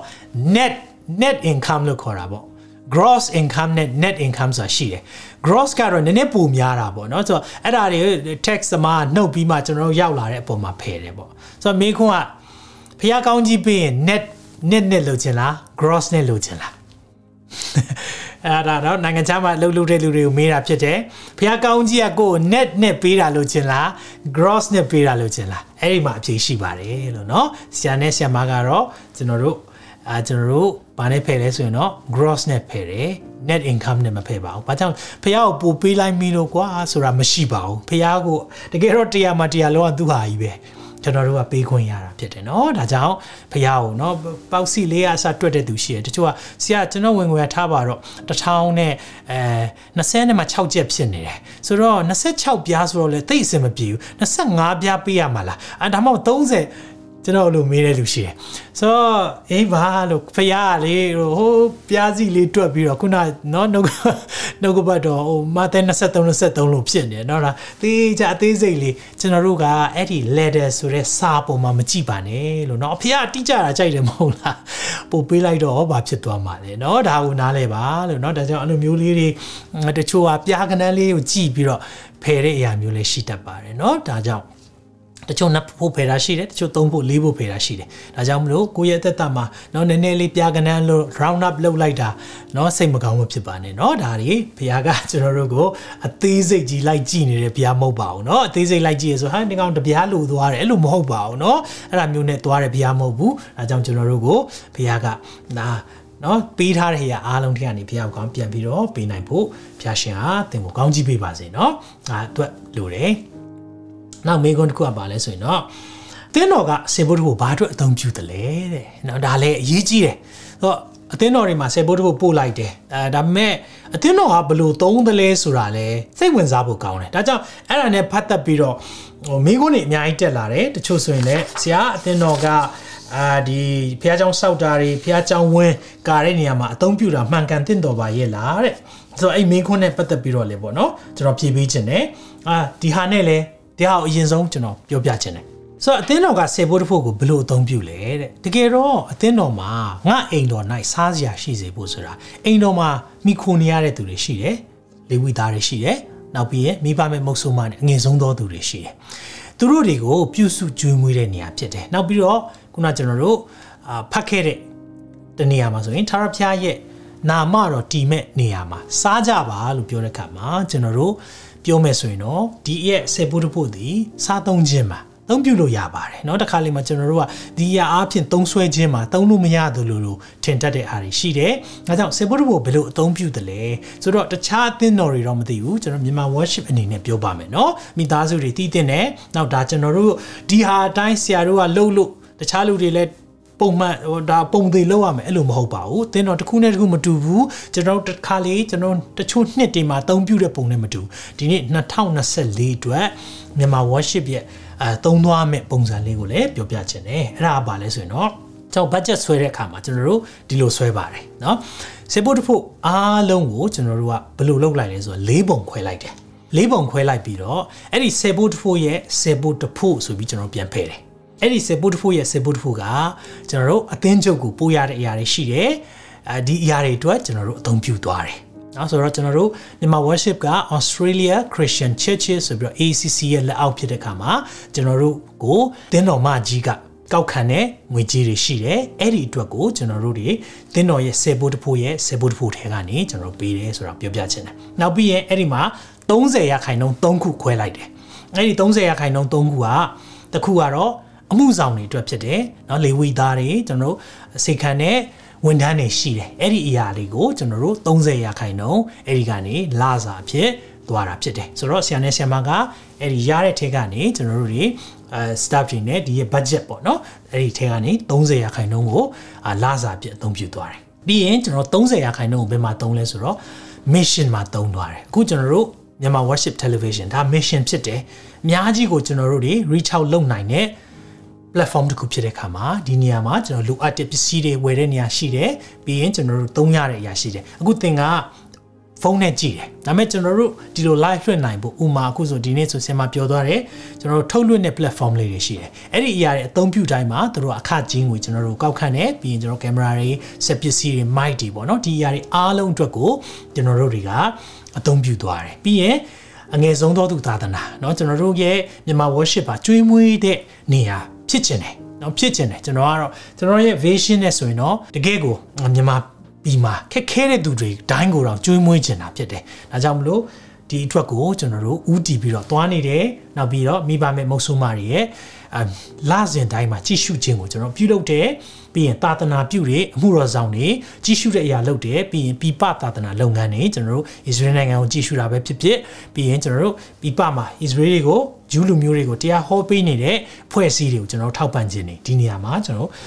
net income လို့ခေါ်တာပေါ့gross income နဲ့ net income ဆိုတာရှိတယ် gross ကတော့နည်းနည်းပိုများတာပေါ့เนาะဆိုတော့အဲ့ဒါတွေ tax မှာနှုတ်ပြီးမှကျွန်တော်တို့ရောက်လာတဲ့အပေါ်မှာဖယ်တယ်ပေါ့ဆိုတော့မေးခွန်းကဖျားကောင်းကြီးပေးရင် net လို့ချင်လား gross နဲ့လို့ချင်လားအဲ့ဒါတော့နိုင်ငံခြားမှာလှုပ်တဲ့လူတွေကိုမေးတာဖြစ်တယ်ဖျားကောင်းကြီးကကိုယ် net နဲ့ပေးတာလို့ချင်လား gross နဲ့ပေးတာလို့ချင်လားအဲ့ဒီမှာအဖြေရှိပါတယ်လို့เนาะဆရာနဲ့ဆရာမကတော့ကျွန်တော်တို့ဘာနဲ့ဖယ်လဲဆိုရင်တော့ gross နဲ့ဖယ်တယ် net income နဲ့မဖယ်ပါဘူး။ဘာကြောင့်ဖះကိုပို့ပေးလိုက်မီလို့ကွာဆိုတာမရှိပါဘူး။ဖះကိုတကယ်တော့100မှာ100လောက်ကသူ့ဟာကြီးပဲ။ကျွန်တော်တို့ကပေးခွင့်ရတာဖြစ်တယ်เนาะဒါကြောင့်ဖះကိုเนาะပေါက်စီလေးအစားတွက်တဲ့သူရှိတယ်တချို့ကဆရာကျွန်တော်ဝင်ငွေထားပါတော့1000နဲ့20နဲ့မှ6ချက်ဖြစ်နေတယ်ဆိုတော့26ပြားဆိုတော့လေသိအဆင်မပြေဘူး25ပြားပေးရမှာလားဒါမှမဟုတ်30ကျွန်တော်လိုမေးတဲ့လူရှိတယ်ဆိုတော့အေးဘာလို့ဖះလေဟိုပြားစီလေးတွက်ပြီးတော့ခုနနော်နှုတ်ကပတ်တော့ဟိုမတဲ့23လို့ဖြစ်နေတယ်เนาะဒါတေးကြအသေးစိတ်လေးကျွန်တော်တို့ကအဲ့ဒီ letter ဆိုတဲ့စာပုံမှာမကြည့်ပါနဲ့လို့เนาะဖះတိကျတာကြိုက်တယ်မဟုတ်လားပို့ပေးလိုက်တော့ဘာဖြစ်သွားမှာလဲเนาะဒါကိုနားလဲပါလို့เนาะဒါကြောင့်အဲ့လိုမျိုးလေးတွေတချို့ကပြားကနန်းလေးကိုကြည့်ပြီးတော့ဖယ်တဲ့အရာမျိုးလေးရှိတတ်ပါတယ်เนาะဒါကြောင့်တချို့နှစ်ဖို့ဖယ်တာရှိတယ်တချို့သုံးဖို့လေးဖို့ဖယ်တာရှိတယ်ဒါကြောင့်မလို့ကိုယ့်ရဲ့အသက်တာမှာเนาะနည်းနည်းလေးပြားကနန်းလို့ round up လုပ်လိုက်တာเนาะစိတ်မကောင်းမဖြစ်ပါနဲ့เนาะဒါတွေဘုရားကကျွန်တော်တို့ကိုအသေးစိတ်ကြီးလိုက်ကြည့်နေတဲ့ဘုရားမဟုတ်ပါဘူးเนาะအသေးစိတ်လိုက်ကြည့်ရဆိုဟာဒီကောင်တပြားလို့သွားတယ်အဲ့လိုမဟုတ်ပါဘူးเนาะအဲ့ဒါမျိုးနဲ့သွားတယ်ဘုရားမဟုတ်ဘူးဒါကြောင့်ကျွန်တော်တို့ကိုဘုရားကနော်ပေးထားတဲ့နေရာအားလုံးထက်ကနေဘုရားကောင်းပြန်ပြီးတော့ပေးနိုင်ဖို့ဘုရားရှင်ဟာသင်ကိုကောင်းကြီးပေးပါစေเนาะအတွက်လိုတယ်နောက်မေကွန်းတစ်ခုကပါလဲဆိုရင်တော့အသင်းတော်ကဆေဘုတ်ကိုဘာအတွက်အသုံးပြုတယ်လဲတဲ့နော်ဒါလည်းအရေးကြီးတယ်ဆိုတော့အသင်းတော်တွေမှာဆေဘုတ်ကိုပို့လိုက်တယ်ဒါပေမဲ့အသင်းတော်ကဘယ်လိုသုံးတယ်လဲဆိုတာလဲစိတ်ဝင်စားဖို့ကောင်းတယ်ဒါကြောင့်အဲ့ဒါနဲ့ဖတ်သက်ပြီးတော့မေကွန်းတွေအများကြီးတက်လာတယ်တချို့ဆိုရင်လည်းဆရာအသင်းတော်ကဒီဖះเจ้าစောက်တာတွေဖះเจ้าဝင်းကာတဲ့နေရာမှာအသုံးပြုတာမှန်ကန်သင့်တော်ပါရဲ့လားတဲ့ဆိုတော့အဲ့မေခွန်းနဲ့ပတ်သက်ပြီးတော့လေပေါ့နော်ကျွန်တော်ဖြေပေးခြင်းနဲ့ဒီဟာနဲ့လေဒီဟာကိုအရင်ဆုံးကျွန်တော်ပြောပြခြင်းနဲ့ဆိုတော့အသင်းတော်ကဆေဘိုးတစ်ဖို့ကိုဘယ်လိုအသုံးပြုလဲတဲ့တကယ်တော့အသင်းတော်မှာငါအိမ်တော်၌စားစရာရှိစေဖို့ဆိုတာအိမ်တော်မှာမိခိုနေရတဲ့သူတွေရှိတယ်လေဝိသားတွေရှိတယ်နောက်ပြီးရင်မိဘမဲ့မုတ်ဆိုးမနဲ့အငယ်ဆုံးသောသူတွေရှိတယ်သူတို့တွေကိုပြုစုကျွေးမွေးတဲ့နေရာဖြစ်တယ်နောက်ပြီးတော့ခုနကျွန်တော်တို့ဖတ်ခဲ့တဲ့တနေရာမှာဆိုရင်ထာဝရဘုရားရဲ့နာမတော်တည်မဲ့နေရာမှာစားကြပါလို့ပြောတဲ့အခါမှာကျွန်တော်တို့ပြောမယ်ဆိုရင်တော့ဒီရဲ့ဆေဘုတ်ဖို့ဒီစားသုံးခြင်းမှာသုံးပြုလို့ရပါတယ်เนาะတခါလေမှာကျွန်တော်တို့ကဒီရအားဖြင့်သုံးဆွဲခြင်းမှာသုံးလို့မရသလိုလိုထင်တတ်တဲ့အားတွေရှိတယ်။ဒါကြောင့်ဆေဘုတ်ဖို့ဘယ်လိုအသုံးပြုတယ်လဲဆိုတော့တခြားအသင်းတော်တွေတော့မသိဘူးကျွန်တော်မြန်မာ worship အနေနဲ့ပြောပါမယ်เนาะမိသားစုတွေတည်တင်တယ်။နောက်ဒါကျွန်တော်တို့ဒီဟာအတိုင်းဆရာတို့ကလှုပ်လို့တခြားလူတွေလည်းပုံမှန်ဒါပုံသေးလောက်ရမယ်အဲ့လိုမဟုတ်ပါဘူးသင်တော့တစ်ခုနဲ့တစ်ခုမတူဘူးကျွန်တော်တစ်ခါလေးကျွန်တော်တချို့နှစ်တွေမှာအသုံးပြုတဲ့ပုံနဲ့မတူဒီနေ့2024အတွက်မြန်မာ worship ရဲ့သုံးသွားမဲ့ပုံစံလေးကိုလည်းပြောပြချင်တယ်အဲ့ဒါကဘာလဲဆိုရင်တော့ကျွန်တော် budget ဆွဲတဲ့အခါမှာကျွန်တော်တို့ဒီလိုဆွဲပါတယ်เนาะစေဖို့တဖို့အားလုံးကိုကျွန်တော်တို့ကဘယ်လိုလုပ်လိုက်လဲဆိုတော့၄ပုံခွဲလိုက်တယ်၄ပုံခွဲလိုက်ပြီးတော့အဲ့ဒီစေဖို့တဖို့ရဲ့စေဖို့တဖို့ဆိုပြီးကျွန်တော်ပြန်ဖယ်တယ်အဲ့ဒီဆေဘုတ်ဖို့ရဲ့ဆေဘုတ်ဖို့ကကျွန်တော်တို့အသင်းချုပ်ကိုပို့ရတဲ့အရာတွေရှိတယ်ဒီအရာတွေအတွက်ကျွန်တော်တို့အသုံးပြုသွားတယ်နော်ဆိုတော့ကျွန်တော်တို့မြန်မာ worship က Australia Christian Churches ဆိုပြီးတော့ ACC ရဲ့လက်အောက်ဖြစ်တဲ့အခါမှာကျွန်တော်တို့ကိုတင်းတော်မကြီးကကောက်ခံတဲ့ငွေကြေးတွေရှိတယ်အဲ့ဒီအတွက်ကိုကျွန်တော်တို့တွေတင်းတော်ရဲ့ဆေဘုတ်ဖို့ရဲ့ဆေဘုတ်ဖို့ထဲကနေကျွန်တော်တို့ပေးတယ်ဆိုတာပြောပြချင်တယ်နောက်ပြီးရင်အဲ့ဒီမှာ30%၃ခုခွဲလိုက်တယ်အဲ့ဒီ30%၃ခုကတစ်ခုကတော့အမှုဆောင်တွေအတွက်ဖြစ်တယ်เนาะလေဝိသားတွေကျွန်တော်တို့စေခံတဲ့ဝန်ထမ်းတွေရှိတယ်အဲ့ဒီအရာလေးကိုကျွန်တော်တို့30%အဲ့ဒီကနေလာစာဖြစ်သွားတာဖြစ်တယ်ဆိုတော့ဆရာနဲ့ဆရာမကအဲ့ဒီရတဲ့ထဲကနေကျွန်တော်တို့တွေstaff တွေနဲ့ဒီရဲ့ budget ပေါ့เนาะအဲ့ဒီထဲကနေ30%ကိုလာစာဖြစ်အသုံးပြုသွားတယ်ပြီးရင်ကျွန်တော်30%ကိုဘယ်မှာသုံးလဲဆိုတော့ mission မှာသုံးသွားတယ်အခုကျွန်တော်တို့မြန်မာ worship television ဒါ mission ဖြစ်တယ်အများကြီးကိုကျွန်တော်တို့တွေ reach out လုပ်နိုင်တဲ့platform တစ်ခုဖြစ်တဲ့အခါမှာဒီနေရာမှာကျွန်တော်လိုအပ်တဲ့ပစ္စည်းတွေဝယ်တဲ့နေရာရှိတယ်ပြီးရင်ကျွန်တော်တို့သုံးရတဲ့အရာရှိတယ်အခုသင်ကဖုန်းနဲ့ကြည့်တယ်ဒါပေမဲ့ကျွန်တော်တို့ဒီလို live လွှင့်နိုင်ဖို့ဥမာအခုဆိုဒီနေ့ဆိုဆင်မပြောသွားတယ်ကျွန်တော်တို့ထုတ်လွှင့်တဲ့ platform လေးတွေရှိတယ်အဲ့ဒီအရာတွေအသုံးပြုတိုင်းမှာတို့အခကြီးငွေကျွန်တော်တို့ကောက်ခံတယ်ပြီးရင်ကျွန်တော်ကင်မရာတွေစက်ပစ္စည်းတွေ mic တွေပေါ့နော်ဒီအရာတွေအားလုံးအတွက်ကိုကျွန်တော်တို့တွေကအသုံးပြုသွားတယ်ပြီးရင်အငယ်ဆုံးသောသူသာသနာเนาะကျွန်တော်တို့ရဲ့မြန်မာ worship ပါကျွေးမွေးတဲ့နေရာဖြစ်ချင်တယ်เนาะဖြစ်ချင်တယ်ကျွန်တော်ကတော့ကျွန်တော်ရဲ့ vision နဲ့ဆိုရင်တော့တကယ်ကိုမြန်မာပြည်မှာခက်ခဲတဲ့သူတွေဒိုင်းကိုတော့ကျွေးမွေးချင်တာဖြစ်တယ်ဒါကြောင့်မလို့ဒီအတွက်ကိုကျွန်တော်တို့ဦးတည်ပြီးတော့သွားနေတယ်နောက်ပြီးတော့မိဘမဲ့မုတ်ဆိုးမာတွေရဲ့လာစဉ်တိုင်းမှာကြည့်ရှုခြင်းကိုကျွန်တော်ပြုလုပ်တယ်ပြီးရင်သာသနာပြုတွေအမှုတော်ဆောင်တွေကြည့်ရှုတဲ့အရာလုပ်တယ်ပြီးရင်ပြပသာသနာလုပ်ငန်းတွေကျွန်တော်တို့ဣသရေလနိုင်ငံကိုကြည့်ရှုတာပဲဖြစ်ဖြစ်ပြီးရင်ကျွန်တော်တို့ပြပမှာဣသရေလတွေကိုဂျူးလူမျိုးတွေကိုတရားဟောပေးနေတဲ့ဖွဲ့စည်းတွေကိုကျွန်တော်ထောက်ပံ့ခြင်းနေဒီနေရာမှာကျွန်တော်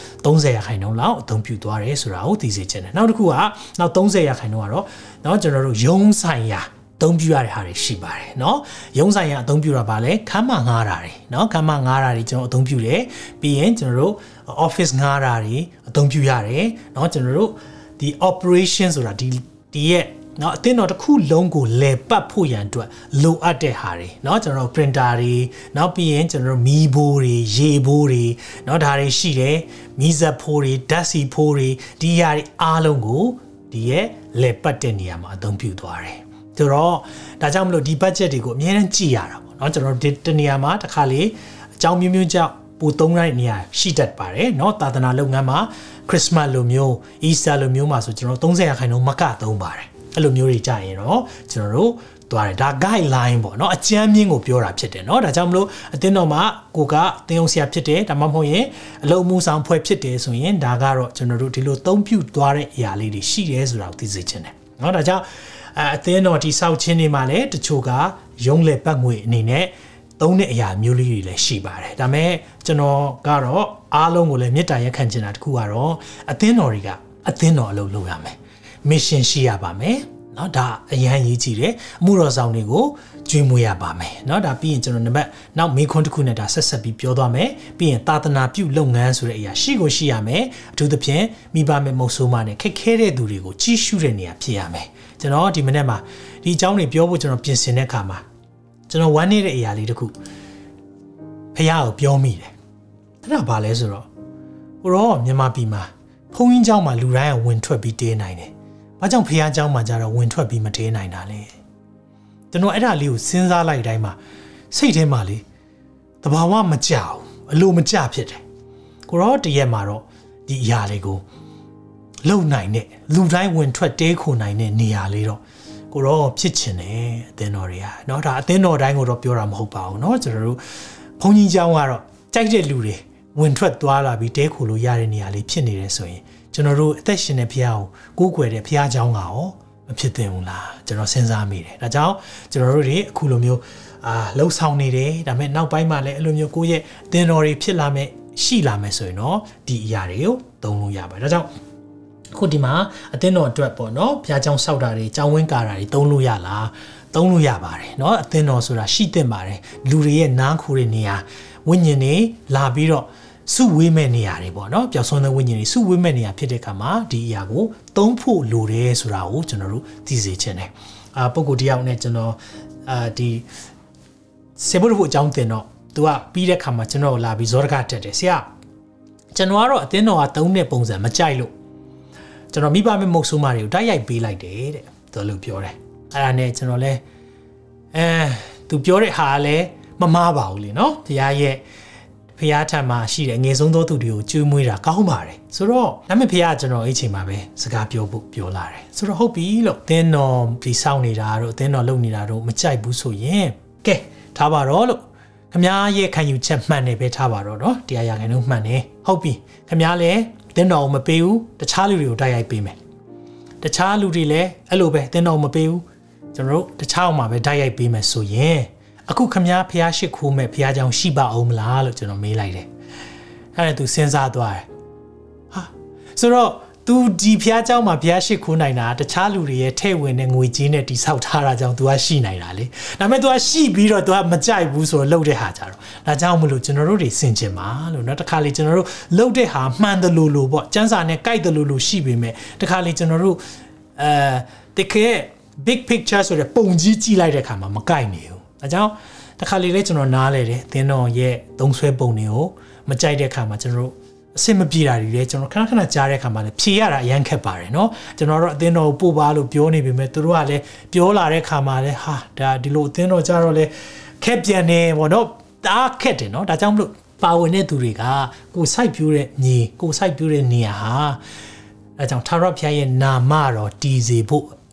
30%လောက်အသုံးပြုသွားတယ်ဆိုတာကိုသိစေချင်တယ်နောက်တစ်ခုကနောက်30%ကတော့เนาะကျွန်တော်တို့ယုံဆိုင်ရာအသုံးပြုရတဲ့ဟာတွေရှိပါတယ်เนาะရုံးဆိုင်ရာအသုံးပြုတာပါလဲခမ်းမငားတာတွေเนาะခမ်းမငားတာတွေကျွန်တော်အသုံးပြုတယ်ပြီးရင်ကျွန်တော်တို့ office ငားတာတွေအသုံးပြုရတယ်เนาะကျွန်တော်တို့ဒီ operation ဆိုတာဒီရဲ့เนาะအတင်းတော်တစ်ခုလုံးကိုလဲပတ်ဖို့ရန်အတွက်လိုအပ်တဲ့ဟာတွေเนาะကျွန်တော်တို့ printer တွေเนาะပြီးရင်ကျွန်တော်တို့မီးဘိုးတွေရေဘိုးတွေเนาะဒါတွေရှိတယ်မီးစက်ဖိုးတွေဓာတ်ဆီဖိုးတွေဒီဟာတွေအားလုံးကိုဒီရဲ့လဲပတ်တဲ့နေရာမှာအသုံးပြုသွားတယ်ဆိုတော့ဒါကြောင့်မလို့ဒီ budget တွေကိုအများကြီးကြည့်ရတာပေါ့เนาะကျွန်တော်တို့ဒီနေရာမှာတစ်ခါလေအကြောင်းမျိုးမျိုးကြောင့်ပို့သုံးရတဲ့နေရာရှိတတ်ပါတယ်เนาะသာသနာလုပ်ငန်းမှာ Christmas လိုမျိုး Easter လိုမျိုးမှာဆိုကျွန်တော်30%မကသုံးပါတယ်အဲ့လိုမျိုးတွေကြာရင်တော့ကျွန်တော်တို့သွားတယ်ဒါ guideline ပေါ့เนาะအကြမ်းမြင့်ကိုပြောတာဖြစ်တယ်เนาะဒါကြောင့်မလို့အတင်းတော်မှာကိုကတင်းအောင်ဆရာဖြစ်တယ်ဒါမှမဟုတ်ရင်အလုံးမှုဆောင်ဖွဲ့ဖြစ်တယ်ဆိုရင်ဒါကတော့ကျွန်တော်တို့ဒီလိုသုံးပြုသွားတဲ့အရာလေးတွေရှိတယ်ဆိုတာကိုသိစေချင်တယ်เนาะဒါကြောင့်အသင်းတော်ဒီဆောက်ချင်းတွေမှာလည်းတချို့ကရုံးလေပတ်ငွေအနေနဲ့သုံးတဲ့အရာမျိုးလေးတွေလည်းရှိပါတယ်ဒါပေမဲ့ကျွန်တော်ကတော့အားလုံးကိုလည်းမေတ္တာရက်ခံချင်တာတခုကတော့အသင်းတော်တွေကအသင်းတော်အလုပ်လုပ်ရမယ် mission ရှိရပါမယ်เนาะဒါအရန်ရေးကြည့်တယ်အမှုတော်ဆောင်တွေကိုကျွေးမွေးရပါမယ်เนาะဒါပြီးရင်ကျွန်တော်နံပါတ်နောက်မေးခွန်းတစ်ခုနဲ့ဒါဆက်ဆက်ပြီးပြောသွားမယ်ပြီးရင်သာသနာပြုလုပ်ငန်းဆိုတဲ့အရာရှိကိုရှိရမယ်အထူးသဖြင့်မိဘမဲ့မုတ်ဆိုးမနဲ့ခက်ခဲတဲ့သူတွေကိုကြီးစုတဲ့နေရာဖြစ်ရမယ်ကျွန်တော်ဒီမနေ့မှာဒီအကြောင်းတွေပြောဖို့ကျွန်တော်ပြင်ဆင်တဲ့အခါမှာကျွန်တော်ဝမ်းနေတဲ့အရာလေးတစ်ခုဖះကိုပြောမိတယ်အဲ့ဒါဘာလဲဆိုတော့ကိုရောမြန်မာပြည်မှာဘုန်းကြီးเจ้าမှာလူတိုင်းကဝင်ထွက်ပြီးတေးနိုင်တယ်ဘာကြောင့်ဖះเจ้าမှာကြတော့ဝင်ထွက်ပြီးမတေးနိုင်တာလဲကျွန်တော်အဲ့ဒါလေးကိုစဉ်းစားလိုက်တိုင်းမှာစိတ်ထဲမှာလေတဘာဝမကြောက်အလိုမကြဖြစ်တယ်ကိုရောတရက်မှာတော့ဒီအရာလေးကိုလုံနိုင်တဲ့လူတိုင်းဝင်ထွက်တဲခုနိုင်တဲ့နေရာလေးတော့ကိုတော့ဖြစ်ချင်တယ်အသင်းတော်တွေကเนาะဒါအသင်းတော်တိုင်းကိုတော့ပြောတာမဟုတ်ပါဘူးเนาะကျွန်တော်တို့ဘုန်းကြီးเจ้าကတော့ကြိုက်တဲ့လူတွေဝင်ထွက်သွားလာပြီးတဲခုလို့ရတဲ့နေရာလေးဖြစ်နေတယ်ဆိုရင်ကျွန်တော်တို့အသက်ရှင်တဲ့ဖះကိုကိုးကွယ်တဲ့ဖះเจ้าကရောမဖြစ်သင့်ဘူးလားကျွန်တော်စဉ်းစားမိတယ်ဒါကြောင့်ကျွန်တော်တို့တွေအခုလိုမျိုးလှုပ်ဆောင်နေတယ်ဒါပေမဲ့နောက်ပိုင်းမှာလည်းအဲ့လိုမျိုးကိုယ့်ရဲ့အသင်းတော်တွေဖြစ်လာမယ်ရှိလာမယ်ဆိုရင်တော့ဒီအရာတွေကိုသုံးလို့ရပါတယ်ဒါကြောင့်ခုဒီမှာအသင်းတော်အတွက်ပေါ့နော်ဘုရားကျောင်းစောက်တာတွေကျောင်းဝင်းကာတာတွေသုံးလို့ရလားသုံးလို့ရပါတယ်เนาะအသင်းတော်ဆိုတာရှိသင့်ပါတယ်လူတွေရဲ့နားခိုတဲ့နေရာဝိညာဉ်တွေလာပြီးတော့စုဝေးမဲ့နေရာတွေပေါ့เนาะပျောက်ဆုံးတဲ့ဝိညာဉ်တွေစုဝေးမဲ့နေရာဖြစ်တဲ့အခါမှာဒီအရာကိုသုံးဖို့လိုတယ်ဆိုတာကိုကျွန်တော်တို့သိစေချင်တယ်ပုံကိုတယောက်နဲ့ကျွန်တော်ဒီစေဖို့ဖို့အကြောင်းတင်တော့သူကပြီးတဲ့အခါမှာကျွန်တော်လာပြီးဇောရကတက်တယ်ဆရာကျွန်တော်ကတော့အသင်းတော်ကသုံးတဲ့ပုံစံမကြိုက်လို့ကျွန်တော်မိဘမဲ့မုတ်ဆိုးမတွေကိုတိုက်ရိုက်ပေးလိုက်တယ်တဲ့သူလို့ပြောတယ်အဲ့ဒါနဲ့ကျွန်တော်လဲသူပြောတဲ့ဟာလည်းမမားပါဘူးလေနော်ဘုရားရဲ့ဖះထံမှာရှိတဲ့ငယ်ဆုံးသောသူတွေကိုကျွေးမွေးတာကောင်းပါတယ်ဆိုတော့ဒါပေမဲ့ဖះကျွန်တော်အဲ့ချိန်မှာပဲစကားပြောဖို့ပြောလာတယ်ဆိုတော့ဟုတ်ပြီလို့သင်းတော်ဒီစောင့်နေတာတို့သင်းတော်လုပ်နေတာတို့မကြိုက်ဘူးဆိုရင်ကဲထားပါတော့လို့ခမားရဲ့ခံယူချက်မှန်တယ်ပဲထားပါတော့เนาะတရားရခိုင်နှုန်းမှန်တယ်ဟုတ်ပြီခမားလည်းသင်းတော်ကိုမပေးဘူးတခြားလူတွေကိုတိုက်ရိုက်ပေးမယ်တခြားလူတွေလည်းအဲ့လိုပဲသင်းတော်ကိုမပေးဘူးကျွန်တော်တို့တခြားအောင်မှာပဲတိုက်ရိုက်ပေးမယ်ဆိုရင်အခုခမားဖះရှိခိုးမဲ့ဖះကြောင်ရှိပါအောင်မလားလို့ကျွန်တော်မေးလိုက်တယ်အဲ့ဒါသူစဉ်းစားသွားတယ်ဟာဆိုတော့သူဒီဖះเจ้าမှာဖះရှိခိုးနိုင်တာတခြားလူတွေရဲ့ထဲ့ဝင်တဲ့ငွေကြေးနဲ့တိဆောက်ထားတာကြောင့် तू ကရှိနိုင်တာလေဒါပေမဲ့ तू ကရှိပြီးတော့ तू ကမကြိုက်ဘူးဆိုတော့လှုပ်တဲ့ဟာကြတော့ဒါကြောင့်မလို့ကျွန်တော်တို့တွေစင်ကျင်ပါလို့เนาะတခါလေကျွန်တော်တို့လှုပ်တဲ့ဟာမှန်တယ်လို့ပေါ့စန်းစာနဲ့ကြိုက်တယ်လို့ရှိပေမဲ့တခါလေကျွန်တော်တို့တကယ် big picture ဆိုတဲ့ပုံကြီးကြည့်လိုက်တဲ့အခါမှာမကြိုက်နေဘူးဒါကြောင့်တခါလေကျွန်တော်နားလဲတယ်သင်းတော်ရဲ့သုံးဆွဲပုံတွေကိုမကြိုက်တဲ့အခါမှာကျွန်တော်တို့အဆင်မပြေတာတွေလည်းကျွန်တော်ခဏခဏကြားတဲ့အခါမှာလည်းဖြေရတာအရန်ခက်ပါတယ်เนาะကျွန်တော်တို့အသင်းတော်ကိုပို့ပါလို့ပြောနေပေမဲ့သူတို့ကလည်းပြောလာတဲ့အခါမှာလည်းဟာဒါဒီလိုအသင်းတော်ကြတော့လည်းခက်ပြန်နေပေါ့เนาะဒါခက်တယ်เนาะဒါကြောင့်မလို့ပါဝင်တဲ့သူတွေကကိုစိုက်ပြိုးတဲ့ညီကိုစိုက်ပြိုးတဲ့နေရာဟာအဲကြောင့်ထာဝရဘုရားရဲ့နာမတော်တည်စေဖို့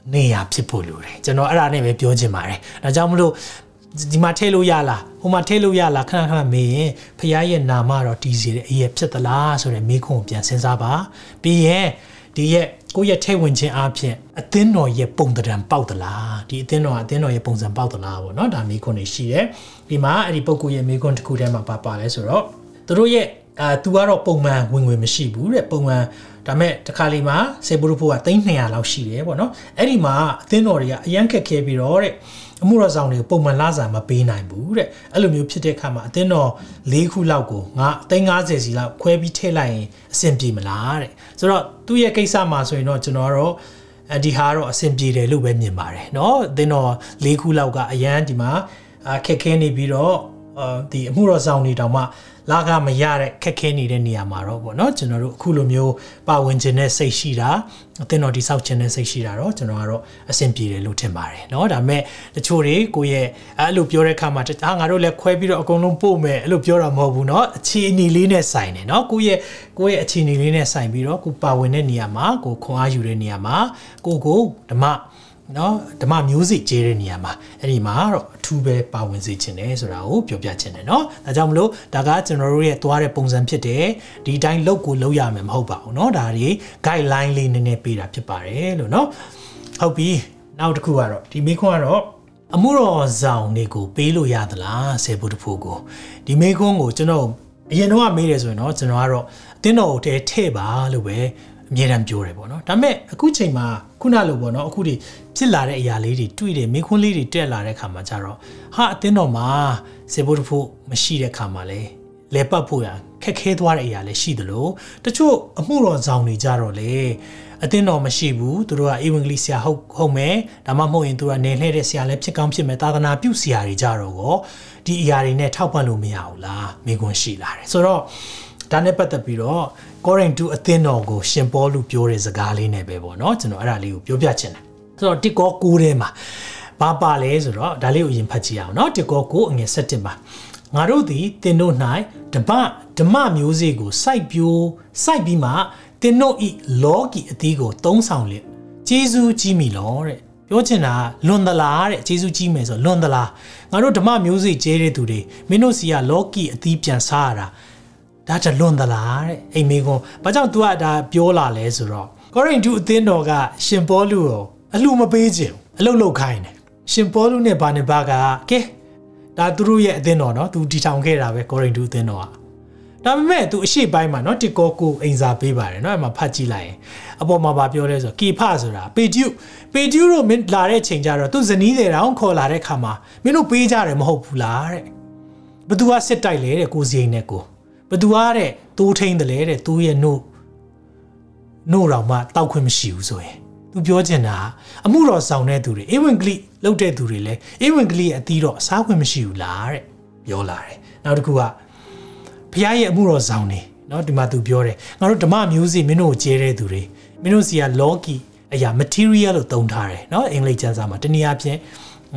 နေရဖြစ်ဖို့လိုတယ်ကျွန်တော်အဲ့ဒါနဲ့ပဲပြောချင်ပါတယ်ဒါကြောင့်မလို့ဒီမှာထဲလို့ရလားဟိုမှာထဲလို့ရလားခဏမေးရင်ဖခင်ရဲ့နာမတော့တည်စီတဲ့အရေးဖြစ်သလားဆိုတဲ့မေးခွန်းကိုပြန်စဉ်းစားပါပြီးရင်ဒီရဲ့ကိုယ့်ရဲ့ထဲဝင်ခြင်းအပြင်အသင်းတော်ရဲ့ပုံသဏ္ဍာန်ပေါက်သလားဒီအသင်းတော်ရဲ့ပုံစံပေါက်သလားပေါ့နော်ဒါမေးခွန်းတွေရှိတယ်ဒီမှာအဲ့ဒီပုဂ္ဂိုလ်ရဲ့မေးခွန်းတစ်ခုထဲမှာပါလဲဆိုတော့သူတို့ရဲ့သူကတော့ပုံမှန်ဝင်ငွေမရှိဘူးတဲ့ပုံမှန်ဒါမဲ့တခါလီမှာစေဘူရဖိုက300လောက်ရှိတယ်ပေါ့နော်အဲ့ဒီမှာအသင်းတော်တွေကအရန်ခက်ခဲပြီးတော့တဲ့အမှုတော်ဆောင်တွေကိုပုံမှန်လစာမပေးနိုင်ဘူးတဲ့အဲ့လိုမျိုးဖြစ်တဲ့အခါမှာအသင်းတော်၄ခုလောက်ကိုငါ350စီလောက်ခွဲပြီးထည့်လိုက်ရင်အဆင်ပြေမလားတဲ့ဆိုတော့သူ့ရဲ့ကိစ္စမှာဆိုရင်တော့ကျွန်တော်တော့ဒီဟာတော့အဆင်ပြေတယ်လို့ပဲမြင်ပါတယ်เนาะအသင်းတော်၄ခုလောက်ကအရန်ဒီမှာခက်ခဲနေပြီးတော့ဒီအမှုတော်ဆောင်တွေတောင်မှလာကမရတဲ့ခက်ခဲနေတဲ့နေရာမှာတော့ပေါ့နော်ကျွန်တော်တို့အခုလိုမျိုးပါဝင်ခြင်းနဲ့စိတ်ရှိတာအသင်းတော်တိဆောက်ခြင်းနဲ့စိတ်ရှိတာတော့ကျွန်တော်ကတော့အဆင်ပြေတယ်လို့ထင်ပါတယ်เนาะဒါပေမဲ့တချို့တွေကိုရဲ့အဲ့လိုပြောတဲ့အခါမှာငါတို့လည်းခွဲပြီးတော့အကုန်လုံးပို့မယ်အဲ့လိုပြောတာမဟုတ်ဘူးเนาะအခြေအနေလေးနဲ့ဆိုင်တယ်เนาะကိုယ့်ရဲ့အခြေအနေလေးနဲ့ဆိုင်ပြီးတော့ကိုပါဝင်တဲ့နေရာမှာကိုခွန်အားယူတဲ့နေရာမှာကိုဓမ္မနော်ဓမ္မမျိုးစိကျေးတဲ့နေရာမှာအဲ့ဒီမှာတော့အထူးပဲပါဝင်စေချင်တယ်ဆိုတာကိုပြောပြချင်တယ်เนาะဒါကြောင့်မလို့ဒါကကျွန်တော်တို့ရဲ့သွားတဲ့ပုံစံဖြစ်တယ်ဒီအတိုင်းလုပ်ကိုလုပ်ရမယ်မဟုတ်ပါဘူးเนาะဒါတွေ guideline လေးနည်းနည်းပေးတာဖြစ်ပါတယ်လို့เนาะဟုတ်ပြီနောက်တစ်ခုကတော့ဒီမိခွန်းကတော့အမှုတော်ဆောင်တွေကိုပေးလို့ရသလားဆေဘုတဖို့ကိုဒီမိခွန်းကိုကျွန်တော်အရင်တော့မေးတယ်ဆိုရင်တော့ကျွန်တော်ကတော့အတင်းတော်ကိုထဲပါလို့ပဲအမြဲတမ်းပြောတယ်ပေါ့နော်ဒါပေမဲ့အခုချိန်မှာခုနလိုပေါ့နော်အခုဒီဖြစ်လာတဲ့အရာလေးတွေတွေ့တယ်မိခွန်းလေးတွေတက်လာတဲ့ခါမှာကျတော့ဟာအတင်းတော်မှာစေဖို့တဖို့မရှိတဲ့ခါမှာလဲပတ်ဖို့ရခက်ခဲသွားတဲ့အရာလည်းရှိသလိုတချို့အမှုတော်ဆောင်တွေကြတော့လေအတင်းတော်မရှိဘူးသူတို့ကဧဝံဂေလိဆရာဟုတ်မယ်ဒါမှမဟုတ်ရင်သူကနေလှည့်တဲ့ဆရာလည်းဖြစ်ကောင်းဖြစ်မယ်သာသနာပြုဆရာတွေကြတော့ကောဒီအရာတွေနဲ့ထောက်ပံ့လို့မရဘူးလားမိခွန်းရှိလာတယ်ဆိုတော့ဒါနဲ့ပတ်သက်ပြီးတော့ကောရိန္သုအသင်းတော်ကိုရှင်ပေါလုပြောတဲ့စကားလေးနဲ့ပဲပေါ့နော်ကျွန်တော်အဲ့ဒါလေးကိုပြောပြချင်တယ်ဆိုတော့1ကော9ထဲမှာဘာပါလဲဆိုတော့ဒါလေးကိုအရင်ဖတ်ကြည့်အောင်နော်1ကော9အငယ်17မှာငါတို့သည်သင်တို့၌ဓမ္မမျိုးစေ့ကိုစိုက်ပြီးမှသင်တို့ဤလောကီအသီးကိုသုံးဆောင်လျက်ကျေးဇူးကြီးမိလောတဲ့ပြောချင်တာလွန်သလားတဲ့ကျေးဇူးကြီးမယ်ဆိုလွန်သလားငါတို့ဓမ္မမျိုးစေ့ကျဲတဲ့သူတွေမင်းတို့စီကလောကီအသီးပြန်စားရတာဒါတလွန်သလားတဲ့အိမ်မေကွန်ဘာကြောင့် तू ကဒါပြောလာလဲဆိုတော့ကောရိန္သုအသင်းတော်ကရှင်ပေါလုကိုအလှမပေးခြင်းအလုပ်လုပ်ခိုင်းတယ်ရှင်ပေါလုနဲ့ဘာနေဘာကကဲဒါသူတို့ရဲ့အသင်းတော်နော် तू တီထောင်ခဲ့တာပဲကောရိန္သုအသင်းတော်ကဒါပေမဲ့ तू အရှိပိုင်းမှာနော်1ကော9အိမ်စာပေးပါတယ်နော်အဲ့မှာဖတ်ကြည့်လိုက်ရင်အပေါ်မှာဗာပြောလဲဆိုကေဖဆိုတာပေတျုတို့မင်းလာတဲ့ချိန်ကျတော့ तू ဇနီးတယ်တောင်ခေါ်လာတဲ့ခါမှာမင်းတို့ပေးကြတယ်မဟုတ်ဘူးလားတဲ့ဘသူကစစ်တိုက်လဲတဲ့ကိုစီရင်နဲ့ကိုဘသူကတဲ့တိုးထိန်တယ်လေတဲ့သူ့ရဲ့နို့တော်မှတောက်ခွင့်မရှိဘူးဆိုရင်သူပြောချင်တာအမှုတော်ဆောင်တဲ့သူတွေဧဝံဂေလိလုပ်တဲ့သူတွေလည်းဧဝံဂေလိရဲ့အသီးတော့အစားခွင့်မရှိဘူးလားတဲ့ပြောလာတယ်နောက်တစ်ခုကဘုရားရဲ့အမှုတော်ဆောင်နေเนาะဒီမှာသူပြောတယ်ငါတို့ဓမ္မမျိုးစေ့မင်းတို့ကိုကျဲတဲ့သူတွေမင်းတို့စီကလောကီအရာ material လို့သုံးထားတယ်เนาะအင်္ဂလိပ်ကျမ်းစာမှာတနည်းအားဖြင့်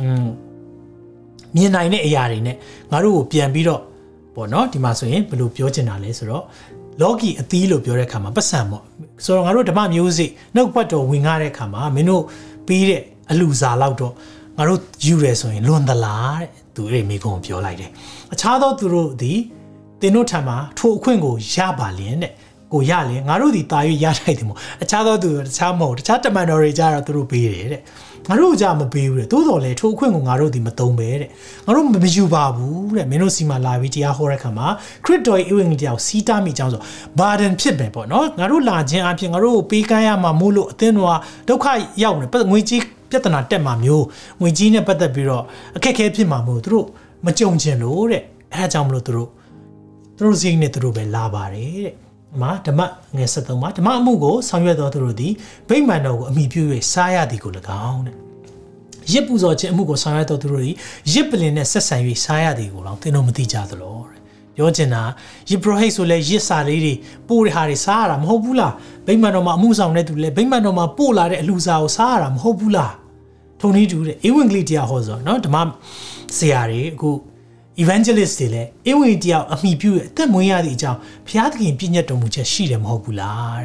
မြင်နိုင်တဲ့အရာတွေနဲ့ငါတို့ကိုပြန်ပြီးတော့ပေါ့နော်ဒီမှာဆိုရင်ဘယ်လိုပြောချင်တာလဲဆိုတော့လောကီအသီးလို့ပြောတဲ့အခါမှာပတ်စံပေါ့ဆိုတော့ငါတို့ဓမ္မမျိုးစေ့နှုတ်ပတ်တော်ဝင်ကားတဲ့အခါမှာမင်းတို့ပြီးတဲ့အလူစာလောက်တော့ငါတို့ယူရဲဆိုရင်လွန်သလားတဲ့သူအဲ့မိကုံပြောလိုက်တယ်အခြားသောသူတို့သည်သင်တို့ထံမှာထိုအခွင့်ကိုရပါလျင်တဲ့ကိုရလျင်ငါတို့ဒီတာ၍ရနိုင်တယ်မို့အခြားသောသူတခြားမဟုတ်တခြားတမန်တော်တွေကြတော့သူတို့ပေးတယ်တဲ့ငါတို့ကြမပေးဘူးတဲ့သို့တော်လည်းထိုအခွင့်ကိုငါတို့ဒီမသုံးပဲတဲ့ငါတို့မယူပါဘူးတဲ့မင်းတို့စီမှာလာပြီးတရားဟောတဲ့ခါမှာခရစ်တော်ရဲ့ဧဝံဂေလိတရားကိုစီးတားမိကြောင်းဆိုဘာဒန်ဖြစ်မယ်ပေါ့နော်ငါတို့လာခြင်းအပြင်ငါတို့ကိုပေးကမ်းရမှာမို့လို့အသင်းတော်ဒုက္ခရောက်နေငွေကြီးပြဿနာတက်မှာမျိုးငွေကြီးနဲ့ပတ်သက်ပြီးတော့အခက်အခဲဖြစ်မှာမို့သူတို့မကြုံချင်လို့တဲ့အဲဒါကြောင့်မလို့သူတို့စိတ်နဲ့သူတို့ပဲလာပါတယ်တဲ့မှာဓမ္မငယ်73မှာဓမ္မအမှုကိုဆောင်ရွက်တော်သူတို့သည်ဗိမာန်တော်ကိုအမိပြု၍စားရသည်ကို၎င်းတဲ့ရစ်ပူဇော်ခြင်းအမှုကိုဆောင်ရွက်တော်သူတို့သည်ရစ်ပလင်နဲ့ဆက်ဆံ၍စားရသည်ကို၎င်းသင်တို့မသိကြသလိုတဲ့ပြောချင်တာယစ်ပရောဟိတ်ဆိုလဲရစ်စာလေးတွေပို့တဲ့ဟာတွေစားရတာမဟုတ်ဘူးလားဗိမာန်တော်မှာအမှုဆောင်တဲ့သူလဲဗိမာန်တော်မှာပို့လာတဲ့အလူစာကိုစားရတာမဟုတ်ဘူးလားထုံနည်းတူတဲ့ဧဝံဂေလိတရားဟောဆိုနော်ဓမ္မဆရာတွေအခု evangelist တွေလည်းဧဝံဂေလိတရားအမိပြုရအသက်မွေးရသည့်အကြောင်းဘုရားသခင်ပြည့်ညတ်တော်မူချက်ရှိတယ်မဟုတ်ဘူးလားတဲ့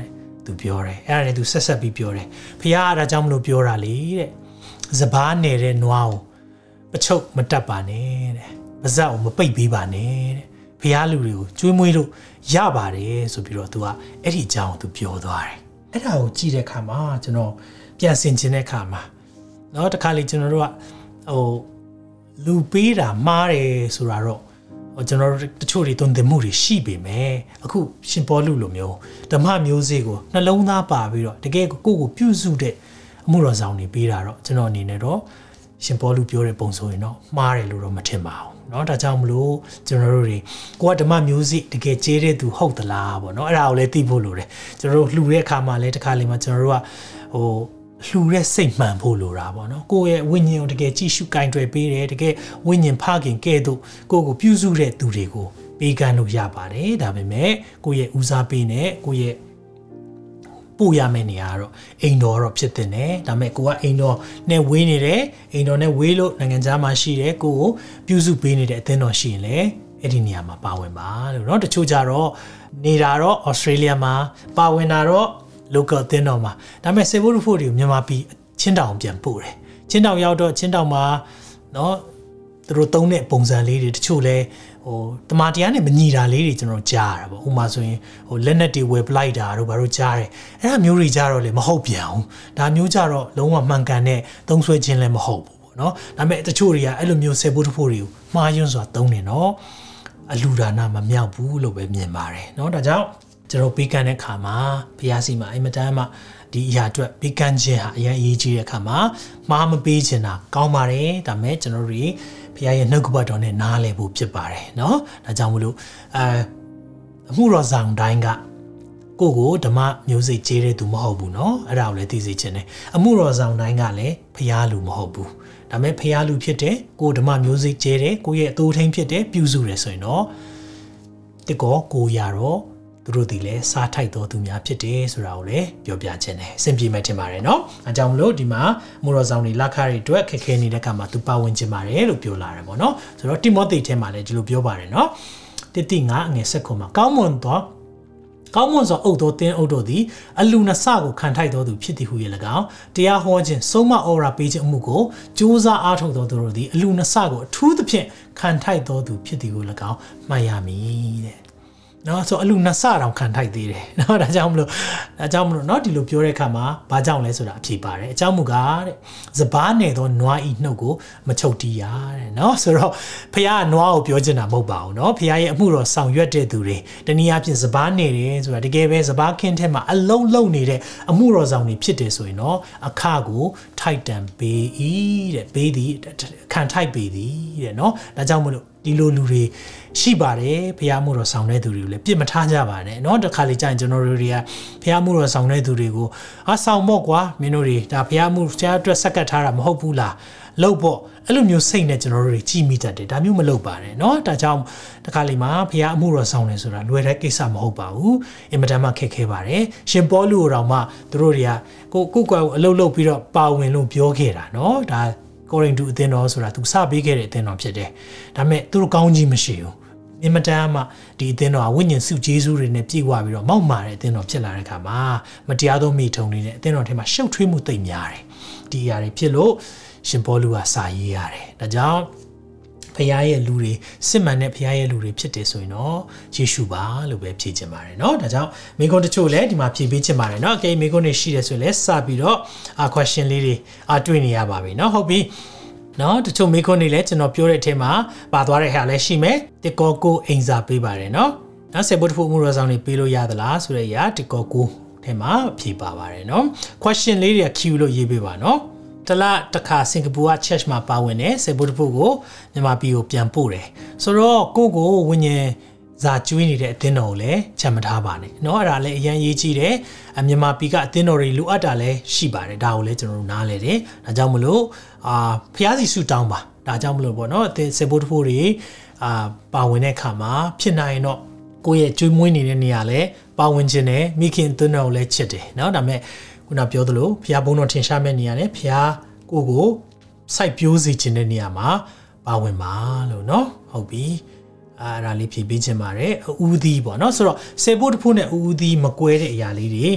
သူပြောတယ်အဲ့ဒါနဲ့သူဆက်ဆက်ပြီးပြောတယ်ဖះအားဒါကြောင့်မလို့ပြောတာလေတဲ့စပားနေတဲ့နွားကိုပချုပ်မတက်ပါနဲ့တဲ့ပါဇက်ကိုမပိတ်ပေးပါနဲ့တဲ့ဖះလူတွေကိုကျွေးမွေးလို့ရပါတယ်ဆိုပြီးတော့သူကအဲ့ဒီအကြောင်းကိုသူပြောသွားတယ်အဲ့ဒါကိုကြည့်တဲ့အခါမှာကျွန်တော်ပြန်ဆင်ခြင်တဲ့အခါမှာเนาะတခါလေကျွန်တော်တို့ကလူပေးတာမှားတယ်ဆိုတာတော့ကျွန်တော်တို့တချို့တွေတုံ့တင်မှုတွေရှိပေမဲ့အခုရှင်ပေါလုလိုမျိုးဓမ္မမျိုးစေ့ကိုနှလုံးသားပါပြီးတော့တကယ်ကိုပြုစုတဲ့အမှုတော်ဆောင်တွေပေးတာတော့ကျွန်တော်အနေနဲ့တော့ရှင်ပေါလုပြောတဲ့ပုံဆိုရင်တော့မှားတယ်လို့တော့မထင်ပါဘူးเนาะဒါကြောင့်မလို့ကျွန်တော်တို့တွေကိုကဓမ္မမျိုးစေ့တကယ်ကျေးတဲ့သူဟုတ်သလားပေါ့เนาะအဲ့ဒါကိုလည်းသိဖို့လိုတယ်ကျွန်တော်တို့လှူတဲ့အခါမှာလည်းတစ်ခါလေမှကျွန်တော်တို့ကလှူတဲ့စိတ်မှန်ဖို့လိုတာပေါ့နော်ကိုယ့်ရဲ့ဝိညာဉ်ကိုတကယ်ကြည့်ရှုကင်တွယ်ပေးတယ်တကယ်ဝိညာဉ်ဖခင်ကဲ့သို့ကိုယ့်ကိုပြုစုတဲ့သူတွေကိုပေးကမ်းလို့ရပါတယ်ဒါပေမဲ့ကိုယ့်ရဲ့ဦးစားပေးနဲ့ကိုယ့်ရဲ့ပို့ရမယ့်နေရာကတော့အိမ်တော်တော့ဖြစ်တဲ့ねဒါပေမဲ့ကိုကအိမ်တော်နဲ့ဝေးနေတယ်အိမ်တော်နဲ့ဝေးလို့နိုင်ငံခြားမှာရှိတယ်ကိုကိုပြုစုပေးနေတဲ့အသင်းတော်ရှိရင်လေအဲ့ဒီနေရာမှာပါဝင်ပါလို့เนาะတချို့ကြတော့နေတာတော့ Australia မှာပါဝင်တာတော့local အသင်းတော်မှာဒါပေမဲ့စေဖို့ဖို့တွေကိုမြန်မာပြည်ချင်းတောင်ပြန်ပို့တယ်ချင်းတောင်ရောက်တော့ချင်းတောင်မှာเนาะသူတို့သုံးတဲ့ပုံစံလေးတွေတချို့လဲတမာတရားနဲ့မညီတာလေးတွေကျွန်တော်ကြားရတာပေါ့ဥပမာဆိုရင်လက်နက်တွေဝယ်ပလိုက်တာတို့ဘာလို့ကြားတယ်အဲ့ဒါမျိုးတွေကြားတော့လေမဟုတ်ပြန်ဘူးဒါမျိုးကြတော့လုံးဝမှန်ကန်တဲ့သုံးဆွဲခြင်းလည်းမဟုတ်ဘူးပေါ့เนาะဒါပေမဲ့တချို့တွေကအဲ့လိုမျိုးစေဖို့ဖို့တွေကိုမှားယွန်းစွာသုံးနေတော့အလူဒါနမမြောက်ဘူးလို့ပဲမြင်ပါတယ်เนาะဒါကြောင့်ကျွန်တော်ပေးကမ်းတဲ့ခါမှာဘုရားစီမှာအိမ်မတန်းမှာဒီအရာအတွက်ပေးကမ်းခြင်းဟာအရင်အရေးကြီးတဲ့အခါမှာမှားမပေးချင်တာကောင်းပါတယ်ဒါပေမဲ့ကျွန်တော်တို့ဘုရားရဲ့နှုတ်ကပတ်တော်နဲ့နားလည်ဖို့ဖြစ်ပါတယ်เนาะဒါကြောင့်မလို့အမှုတော်ဆောင်တိုင်းကကိုဓမ္မမျိုးစိတ်ကျေးတဲ့သူမဟုတ်ဘူးเนาะအဲ့ဒါကိုလည်းသိစေချင်တယ်အမှုတော်ဆောင်တိုင်းကလည်းဘုရားလူမဟုတ်ဘူးဒါပေမဲ့ဘုရားလူဖြစ်တဲ့ကိုဓမ္မမျိုးစိတ်ကျေးတဲ့ကိုရဲ့အသိထိန်ဖြစ်တဲ့ပြုစုတယ်ဆိုရင်တော့တကောကိုရတော့သူတို့ဒီလဲစားထိုက်တော်သူများဖြစ်တယ်ဆိုတာကိုလည်းပြောပြခြင်းတယ်စင်ပြေမဲ့ထင်ပါတယ်เนาะအဲကြောင့်မလို့ဒီမှာမူတော်ဆောင်တွေလက်ခါတွေအတွက်ခက်ခဲနေတဲ့ကမှာသူပါဝင်ခြင်းပါတယ်လို့ပြောလာတယ်ပေါ့เนาะဆိုတော့တိမောသေထဲမှာလည်းဒီလိုပြောပါတယ်เนาะတိတိငါအငယ်7ခုမှာကောင်းမွန်စွာအုပ်တော်တင်းအုပ်တော်သည်အလူနဆကိုခံထိုက်တော်သူဖြစ်သည်ဟု၍၎င်းတရားဟောခြင်းဆုံးမဩရာပေးခြင်းအမှုကိုကြိုးစားအားထုတ်တော်သူတို့သည်အလူနဆကိုအထူးသဖြင့်ခံထိုက်တော်သူဖြစ်သည်ဟု၎င်းမှတ်ရမည်တဲ့နော်ဆိုအလူနှစ်ဆတောင်ခံထိုက်သေးတယ်နော်ဒါကြောင့်မလို့နော်ဒီလိုပြောတဲ့အခါမှာဘာကြောင့်လဲဆိုတာအဖြေပါတယ်အကြောင်းမူကားတဲ့စပားနယ်သောနွားဤနှုတ်ကိုမချုပ်တီးရတဲ့နော်ဆိုတော့ဖခင်ကနွားကိုပြောချင်တာမဟုတ်ပါဘူးနော်ဖခင်ရဲ့အမှုတော်ဆောင်ရွက်တဲ့သူတွေတနည်းအားဖြင့်စပားနယ်တယ်ဆိုတာတကယ်ပဲစပားခင်းထဲမှာအလုံးလုံးနေတဲ့အမှုတော်ဆောင်တွေဖြစ်တယ်ဆိုရင်တော့အခကိုထိုက်တန်ပေး၏တဲ့ပေးသည်ခံထိုက်ပေးသည်တဲ့နော်ဒါကြောင့်မလို့ဒီလိုလူတွေရှိပါတယ်ဖះမှုတော်ဆောင်တဲ့သူတွေကိုလည်းပြစ်မထားကြပါနဲ့เนาะတခါလေကြာရင်ကျွန်တော်တို့တွေကဖះမှုတော်ဆောင်တဲ့သူတွေကိုဆောင်မော့ကွာမင်းတို့တွေဒါဖះမှုဆရာအတွက်စက်ကတ်ထားတာမဟုတ်ဘူးလားလို့ပေါ့အဲ့လိုမျိုးစိတ်နဲ့ကျွန်တော်တို့တွေကြည်မိတတ်တယ်ဒါမျိုးမလုပ်ပါနဲ့เนาะဒါကြောင့်တခါလေမှာဖះအမှုတော်ဆောင်တယ်ဆိုတာလွယ်တဲ့ကိစ္စမဟုတ်ပါဘူးအင်မတန်မှခက်ခဲပါတယ်ရှင်ပေါလုတော်မှသူတို့တွေကကိုကိုအလုပ်လုပ်ပြီးတော့ပါဝင်လို့ပြောခဲ့တာเนาะဒါကိုရင်တူအသင်းတော်ဆိုတာသူစပေးခဲ့တဲ့အသင်းတော်ဖြစ်တယ်ဒါပေမဲ့သူတို့ကောင်းကြီးမရှိဘူးအင်မတန်မှဒီအသင်းတော်ကဝိညာဉ်စုဂျေဇုတွေနဲ့ပြည့်ဝပြီးတော့မောက်မာတဲ့အသင်းတော်ဖြစ်လာတဲ့အခါမှာမတရားသောမိထုံတွေနဲ့အသင်းတော်ထဲမှာရှုပ်ထွေးမှုသိမ့်များတယ်ဒီအရာတွေဖြစ်လို့ရှင်ပေါလုကစာရေးရတယ်ဒါကြောင့်ဖခင်ရဲ့လူတွေစစ်မှန်တဲ့ဖခင်ရဲ့လူတွေဖြစ်တယ်ဆိုရင်တော့ယေရှုပါလို့ပဲဖြေချင်ပါတယ်เนาะဒါကြောင့်မိကွန်းတချို့လည်းဒီမှာဖြေပေးချင်ပါတယ်เนาะအကယ်မိကွန်းတွေရှိတယ်ဆိုရင်လည်းစပြီးတော့question လေးတွေတွေ့နေရပါပြီเนาะဟုတ်ပြီเนาะတချို့မိကွန်းတွေလည်းကျွန်တော်ပြောတဲ့အထက်မှာပါသွားတဲ့ဟာလည်းရှိမယ်တစ်ကောကိုအိမ်စာပေးပါတယ်เนาะနောက်ဆေဘုတ်ဖို့မှုတော်ဆောင်တွေပေးလို့ရသလားဆိုတဲ့အရာတစ်ကောကိုထဲမှာဖြေပါပါတယ်เนาะ question လေးတွေက Q လို့ရေးပေးပါเนาะတလားတခါစင်ကာပူက church မှာပါဝင်တယ်ဆေဘုတ်ဖို့ကိုမြန်မာပြည်ကိုပြန်ပို့တယ်ဆိုတော့ကိုဝိညာဉ်ဇာကျွေးနေတဲ့အသင်းတော်ကိုလည်းချက်မထားပါနဲ့เนาะအဲ့ဒါလည်းအရင်ရေးကြည့်တယ်မြန်မာပြည်ကအသင်းတော်တွေလိုအပ်တာလည်းရှိပါတယ်ဒါကိုလည်းကျွန်တော်တို့နားလဲတယ်ဒါကြောင့်မလို့ဖျားစီဆူတောင်းပါဒါကြောင့်မလို့ပေါ့เนาะအသင်းဆေဘုတ်ဖို့တွေပါဝင်တဲ့အခါမှာဖြစ်နိုင်တော့ကိုယ့်ရဲ့ကျွေးမွေးနေတဲ့နေရာလဲပါဝင်ခြင်းနဲ့မိခင်အသင်းတော်ကိုလည်းချစ်တယ်เนาะဒါပေမဲ့ခုနပြောသလိုဖျားဘုံတော်ထင်ရှားမဲ့နေရာနဲ့ဖျားကိုစိုက်ပျိုးစေခြင်းတဲ့နေရာမှာပါဝင်ပါလို့เนาะဟုတ်ပြီအဲ့ဒါလေးဖြည့်ပေးခြင်းပါတယ်ဦးသီးပေါ့เนาะဆိုတော့ဆေဘုတ်ဖို့နဲ့ဦးသီးမကွဲတဲ့အရာလေးတွေ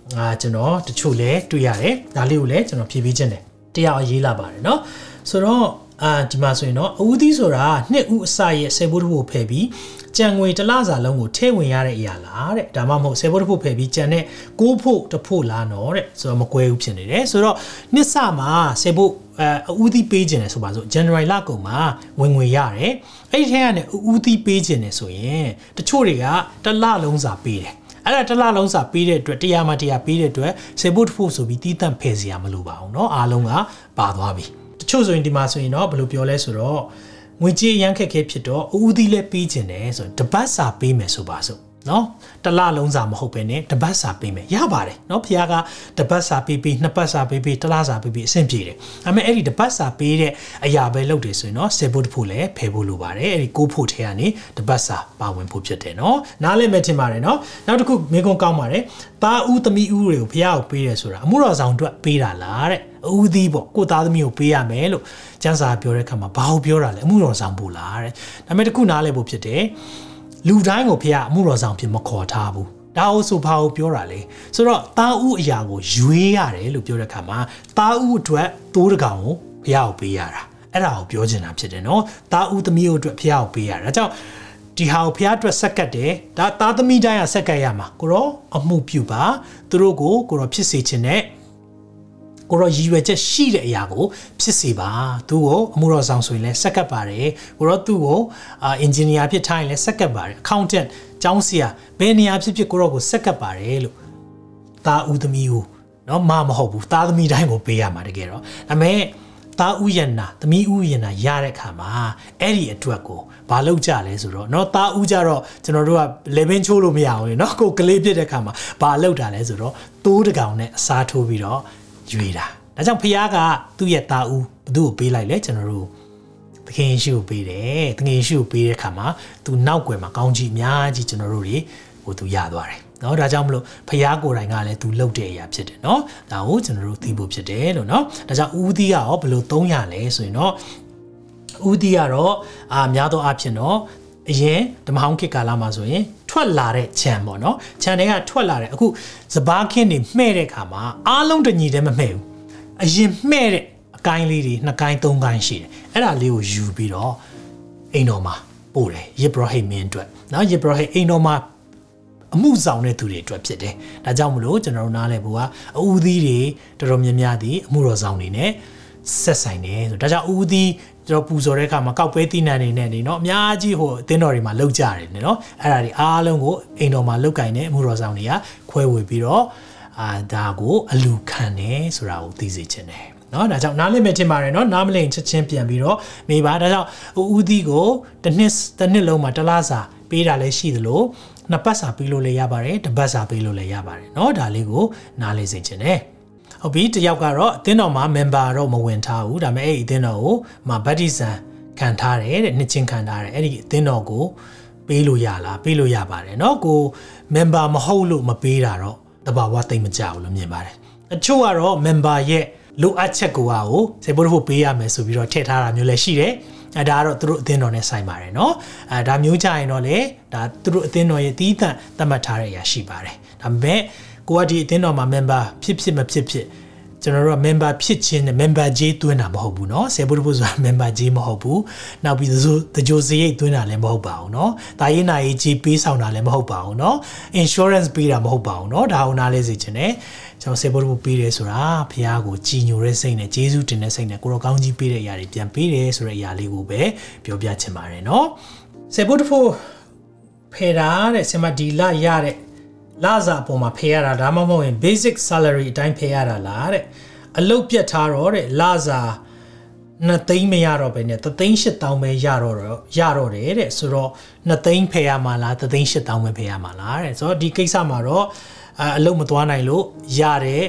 ကျွန်တော်တချို့လဲတွေ့ရတယ်ဒါလေးကိုလည်းကျွန်တော်ဖြည့်ပေးခြင်းတယ်တရားအရေးလာပါတယ်เนาะဆိုတော့ဒီမှာဆိုရင်တော့အဦးသီးဆိုတာနှစ်ဦးအစရဲ့ဆယ်ဘိုးတစ်ဖို့ဖယ်ပြီးကြံငွေတစ်လစာလုံးကိုထည့်ဝင်ရတဲ့အရာလားတဲ့ဒါမှမဟုတ်ဆယ်ဘိုးတစ်ဖို့ဖယ်ပြီးကြံတဲ့6ဖို့တစ်ဖို့လားနော်တဲ့ဆိုတော့မကွဲဘူးဖြစ်နေတယ်ဆိုတော့နှစ်စမှာဆယ်ဘိုးအဦးသီးပေးခြင်းတယ်ဆိုပါစို့ January လကုန်မှာဝင်ငွေရတယ်အဲ့ဒီထဲကနေအဦးသီးပေးခြင်းတယ်ဆိုရင်တချို့တွေကတစ်လလုံးစာပေးတယ်အဲ့ဒါတစ်လလုံးစာပေးတဲ့အတွက်တရားမှတရားပေးတဲ့အတွက်ဆယ်ဘိုးတစ်ဖို့ဆိုပြီးတီးတန့်ဖယ်စရာမလိုပါဘူးเนาะအားလုံးကပါသွားပြီတချို့ဆိုရင်ဒီမှာဆိုရင်တော့ဘယ်လိုပြောလဲဆိုတော့ငွေကြေးရန်ခက်ခဲဖြစ်တော့အဦးသီးလည်းပေးခြင်းတယ်ဆိုတော့တပတ်စာပေးမယ်ဆိုပါစို့เนาะတစ်လလုံးစာမဟုတ်ပဲနဲ့တပတ်စာပေးမယ်ရပါတယ်เนาะဖခင်ကတပတ်စာပေးပြီးနှစ်ပတ်စာပေးပြီးတစ်လစာပေးပြီးအဆင်ပြေတယ်ဒါပေမဲ့အဲ့ဒီတပတ်စာပေးတဲ့အရာပဲလုပ်တယ်ဆိုရင်เนาะဆယ်ဖို့တစ်ဖို့လည်းဖယ်ဖို့လိုပါတယ်အဲ့ဒီ6ဖို့ထဲကနေတပတ်စာပါဝင်ဖို့ဖြစ်တယ်เนาะနားလည်မဲ့ထင်ပါတယ်เนาะနောက်တစ်ခုမိကုံကောင်းပါတယ်သားဦးသမီးဦးတွေကိုဖခင်ကိုပေးတယ်ဆိုတာအမှုတော်ဆောင်အတွက်ပေးတာလားတဲ့အဦးသီးပေါ့ကိုသားသမီးကိုပေးရမယ်လို့ကျမ်းစာပြောတဲ့အခါမှာဘာလို့ပြောတာလဲအမှုတော်ဆောင်ဖို့လားတဲ့ဒါပေမဲ့တစ်ခုနားလည်ဖို့ဖြစ်တယ်လူတိုင်းကိုဖះအမှုတော်ဆောင်ဖြစ်မခေါ်ထားဘူးဒါအုပ်စုဘာကိုပြောတာလဲဆိုတော့သားဦးအရာကိုရွေးရတယ်လို့ပြောတဲ့အခါမှာသားဦးအတွက်တိုးတကောင်ကိုဖះကိုပေးရတာအဲ့ဒါကိုပြောချင်တာဖြစ်တယ်နော်သားဦးသမီးတို့အတွက်ဖះကိုပေးရတာဒါကြောင့်ဒီဟာကိုဖះအတွက်ဆက်ကတ်တယ်ဒါသားသမီးတိုင်းကဆက်ကတ်ရမှာကိုရောအမှုပြုပါသူတို့ကိုရောဖြစ်စေခြင်းနဲ့ကိုရောရည်ရွယ်ချက်ရှိတဲ့အရာကိုဖြစ်စေပါသူ့ကိုအမှုတော်ဆောင်ဆိုရင်လည်းစက္ကပ်ပါတယ်ကိုရောသူ့ကိုအင်ဂျင်နီယာဖြစ်ထားရင်လည်းစက္ကပ်ပါတယ်အကောင့်တန့်ကျောင်းဆရာဘယ်နေရာဖြစ်ကိုရောကိုစက္ကပ်ပါတယ်လို့သားဦးသမီးကိုเนาะမဟုတ်ဘူးသားသမီးတိုင်းကိုပေးရမှာတကယ်တော့ဒါပေမဲ့သားဦးရနာသမီးဦးရနာရတဲ့ခါမှာအဲ့ဒီအတွက်ကိုဘာလုပ်ကြလဲဆိုတော့เนาะသားဦးကြတော့ကျွန်တော်တို့ကလေဘင်းချိုးလို့မရဘူးလေเนาะကိုကလေးပြစ်တဲ့ခါမှာဘာလုပ်တာလဲဆိုတော့တိုးတကောင်နဲ့အစားထိုးပြီးတော့ရွေးတာဒါကြောင့်ဖះကသူ့ရဲ့သားဦးဘသူ့ကိုပေးလိုက်လဲကျွန်တော်တို့သခင်ယေရှုကိုပေးတယ်သခင်ယေရှုကိုပေးတဲ့အခါမှာသူနောက်ွယ်မှာကောင်းကြီးအများကြီးကျွန်တော်တို့တွေဟိုသူရသွားတယ်เนาะဒါကြောင့်မလို့ဖះကိုယ်တိုင်ကလည်းသူလှုပ်တဲ့အရာဖြစ်တယ်เนาะဒါကိုကျွန်တော်တို့သိဖို့ဖြစ်တယ်လို့เนาะဒါကြောင့်ဦးသီးကရောဘယ်လိုသုံးရလဲဆိုရင်တော့ဦးသီးကတော့များသောအားဖြင့်တော့အရင်ဓမ္မဟောင်းခေတ်ကာလမှာဆိုရင်ထွက်လာတဲ့ခြံပေါ့နော်ခြံတွေကထွက်လာတဲ့အခုစပားခင်းတွေမှဲ့တဲ့ခါမှာအားလုံးတညီတည်းမမှဲ့ဘူးအရင်မှဲ့တဲ့အကိုင်းလေးတွေ2ကိုင်း3ကိုင်းရှိတယ်အဲ့ဒါလေးကိုယူပြီးတော့အိမ်တော်မှာပို့တယ်ယေဘရဟိမင်းအတွက်နော်ယေဘရဟိအိမ်တော်မှာအမှုဆောင်တဲ့သူတွေအတွက်ဖြစ်တယ်ဒါကြောင့်မလို့ကျွန်တော်တို့နားလည်ဖို့ကအဦးသီးတွေတော်တော်များများဒီအမှုတော်ဆောင်တွေနဲ့ဆက်ဆိုင်တယ်ဆိုဒါကြောင့်ဦးသီးကျွန်တော်ပူဇော်တဲ့အခါမှာကောက်ပဲတိနန်နေနဲ့နေเนาะအများကြီးဟိုအသင်းတော်တွေမှာလောက်ကြတယ်เนาะအဲ့ဒါတွေအားလုံးကိုအိမ်တော်မှာလောက်ကင်တဲ့အမှုတော်ဆောင်တွေကခွဲဝေပြီးတော့ဒါကိုအလူခံတယ်ဆိုတာကိုသိစေချင်တယ်เนาะဒါကြောင့်နားလည်မဲ့ထင်ပါတယ်เนาะနားမလည်ချက်ချင်းပြန်ပြီးတော့မေးပါဒါကြောင့်ဦးသီးကိုတစ်နှစ်လုံးမှာတစ်လစာပေးတာလည်းရှိသလိုနှစ်ပတ်စာပေးလို့လည်းရပါတယ်တစ်ပတ်စာပေးလို့လည်းရပါတယ်เนาะဒါလေးကိုနားလည်စေချင်တယ်ဟုတ်ပြီတယောက်ကတော့အသင်းတော်မှာ member တော့မဝင်ထားဘူးဒါပေမဲ့အဲ့ဒီအသင်းတော်ကိုဗတ္တိဇံခံထားတယ်တဲ့နှစ်ချင်းခံထားတယ်အဲ့ဒီအသင်းတော်ကိုပေးလို့ရလားပေးလို့ရပါတယ်เนาะကို member မဟုတ်လို့မပေးတာတော့တဘာဝသိမ့်မကြဘူးလို့မြင်ပါတယ်အချို့ကတော့ member ရဲ့လိုအပ်ချက်ကိုစေဖို့ဖို့ပေးရမယ်ဆိုပြီးတော့ထည့်ထားတာမျိုးလည်းရှိတယ်ဒါကတော့သူတို့အသင်းတော်နဲ့ဆိုင်ပါတယ်เนาะဒါမျိုးကြရင်တော့လေဒါသူတို့အသင်းတော်ရဲ့တီးသန့်သတ်မှတ်ထားတဲ့အရာရှိပါတယ်ဒါပေမဲ့ကိုကဒီအသင်းတော်မှာ member ဖြစ်မဖြစ်ကျွန်တော်တို့က member ဖြစ်ခြင်းနဲ့ member ကြေးသွင်းတာမဟုတ်ဘူးเนาะဆေဘုဒ္ဓဘုဆိုတာ member ကြေးမဟုတ်ဘူးနောက်ပြီးတကြိုစရိတ်သွင်းတာလည်းမဟုတ်ပါဘူးเนาะတာရေးနာရေးကြေးပေးဆောင်တာလည်းမဟုတ်ပါဘူးเนาะ insurance ပေးတာမဟုတ်ပါဘူးเนาะဒါကိုနားလဲစေချင်တယ်ကျွန်တော်ဆေဘုဒ္ဓဘုပေးတယ်ဆိုတာဖះကိုကြည်ညိုတဲ့စိတ်နဲ့ကျေးဇူးတင်တဲ့စိတ်နဲ့ကိုရောကောင်းကြီးပေးတဲ့အရာတွေပြန်ပေးတယ်ဆိုတဲ့အရာလေးကိုပဲပြောပြချင်ပါတယ်เนาะဆေဘုဒ္ဓဘုဖေတာတဲ့ဆင်မဒီလာရတဲ့လာစာအပေါ်မှာဖယ်ရတာဒါမှမဟုတ်ရင် basic salary အတိုင်းဖယ်ရတာလားတဲ့အလုပ်ပြတ်ထားတော့တဲ့လာစာ2သိန်းမရတော့ဘဲနဲ့3,800ပဲရတော့တယ်တဲ့ဆိုတော့2သိန်းဖယ်ရမှာလား3,800ပဲဖယ်ရမှာလားတဲ့ဆိုတော့ဒီကိစ္စမှာတော့အလုပ်မသွားနိုင်လို့ရတဲ့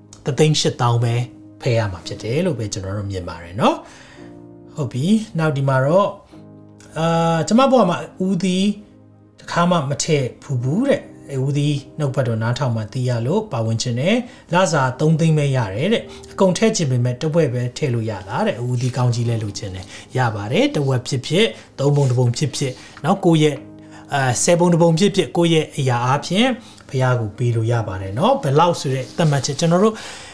3,800ပဲဖယ်ရမှာဖြစ်တယ်လို့ပဲကျွန်တော်တို့မြင်ပါတယ်เนาะဟုတ်ပြီနောက်ဒီမှာတော့ကျွန်မဘဝမှာဦးသီးတစ်ခါမှမထည့်ဘူးတဲ့ဦးသီးနှုတ်ဘတ်တော်နားထောင်မှသိရလို့ပါဝင်ခြင်းနဲ့လစာ3သိန်းပဲရတယ်တဲ့အကုန်ထည့်ခြင်းပေမဲ့တစ်ဝက်ပဲထည့်လို့ရလားတဲ့ဦးသီးကောင်းကြီးလဲလို့ခြင်းနဲ့ရပါတယ်တစ်ဝက်ဖြစ်3ပုံ1ပုံဖြစ်နောက်ကိုယ့်ရဲ့ 10ပုံတစ်ပုံဖြစ်ကိုယ့်ရဲ့အရာအပြင်ဖះကိုပေးလို့ရပါတယ်เนาะဘယ်လောက်ဆိုတဲ့သတ်မှတ်ချက်ကျွန်တော်တို့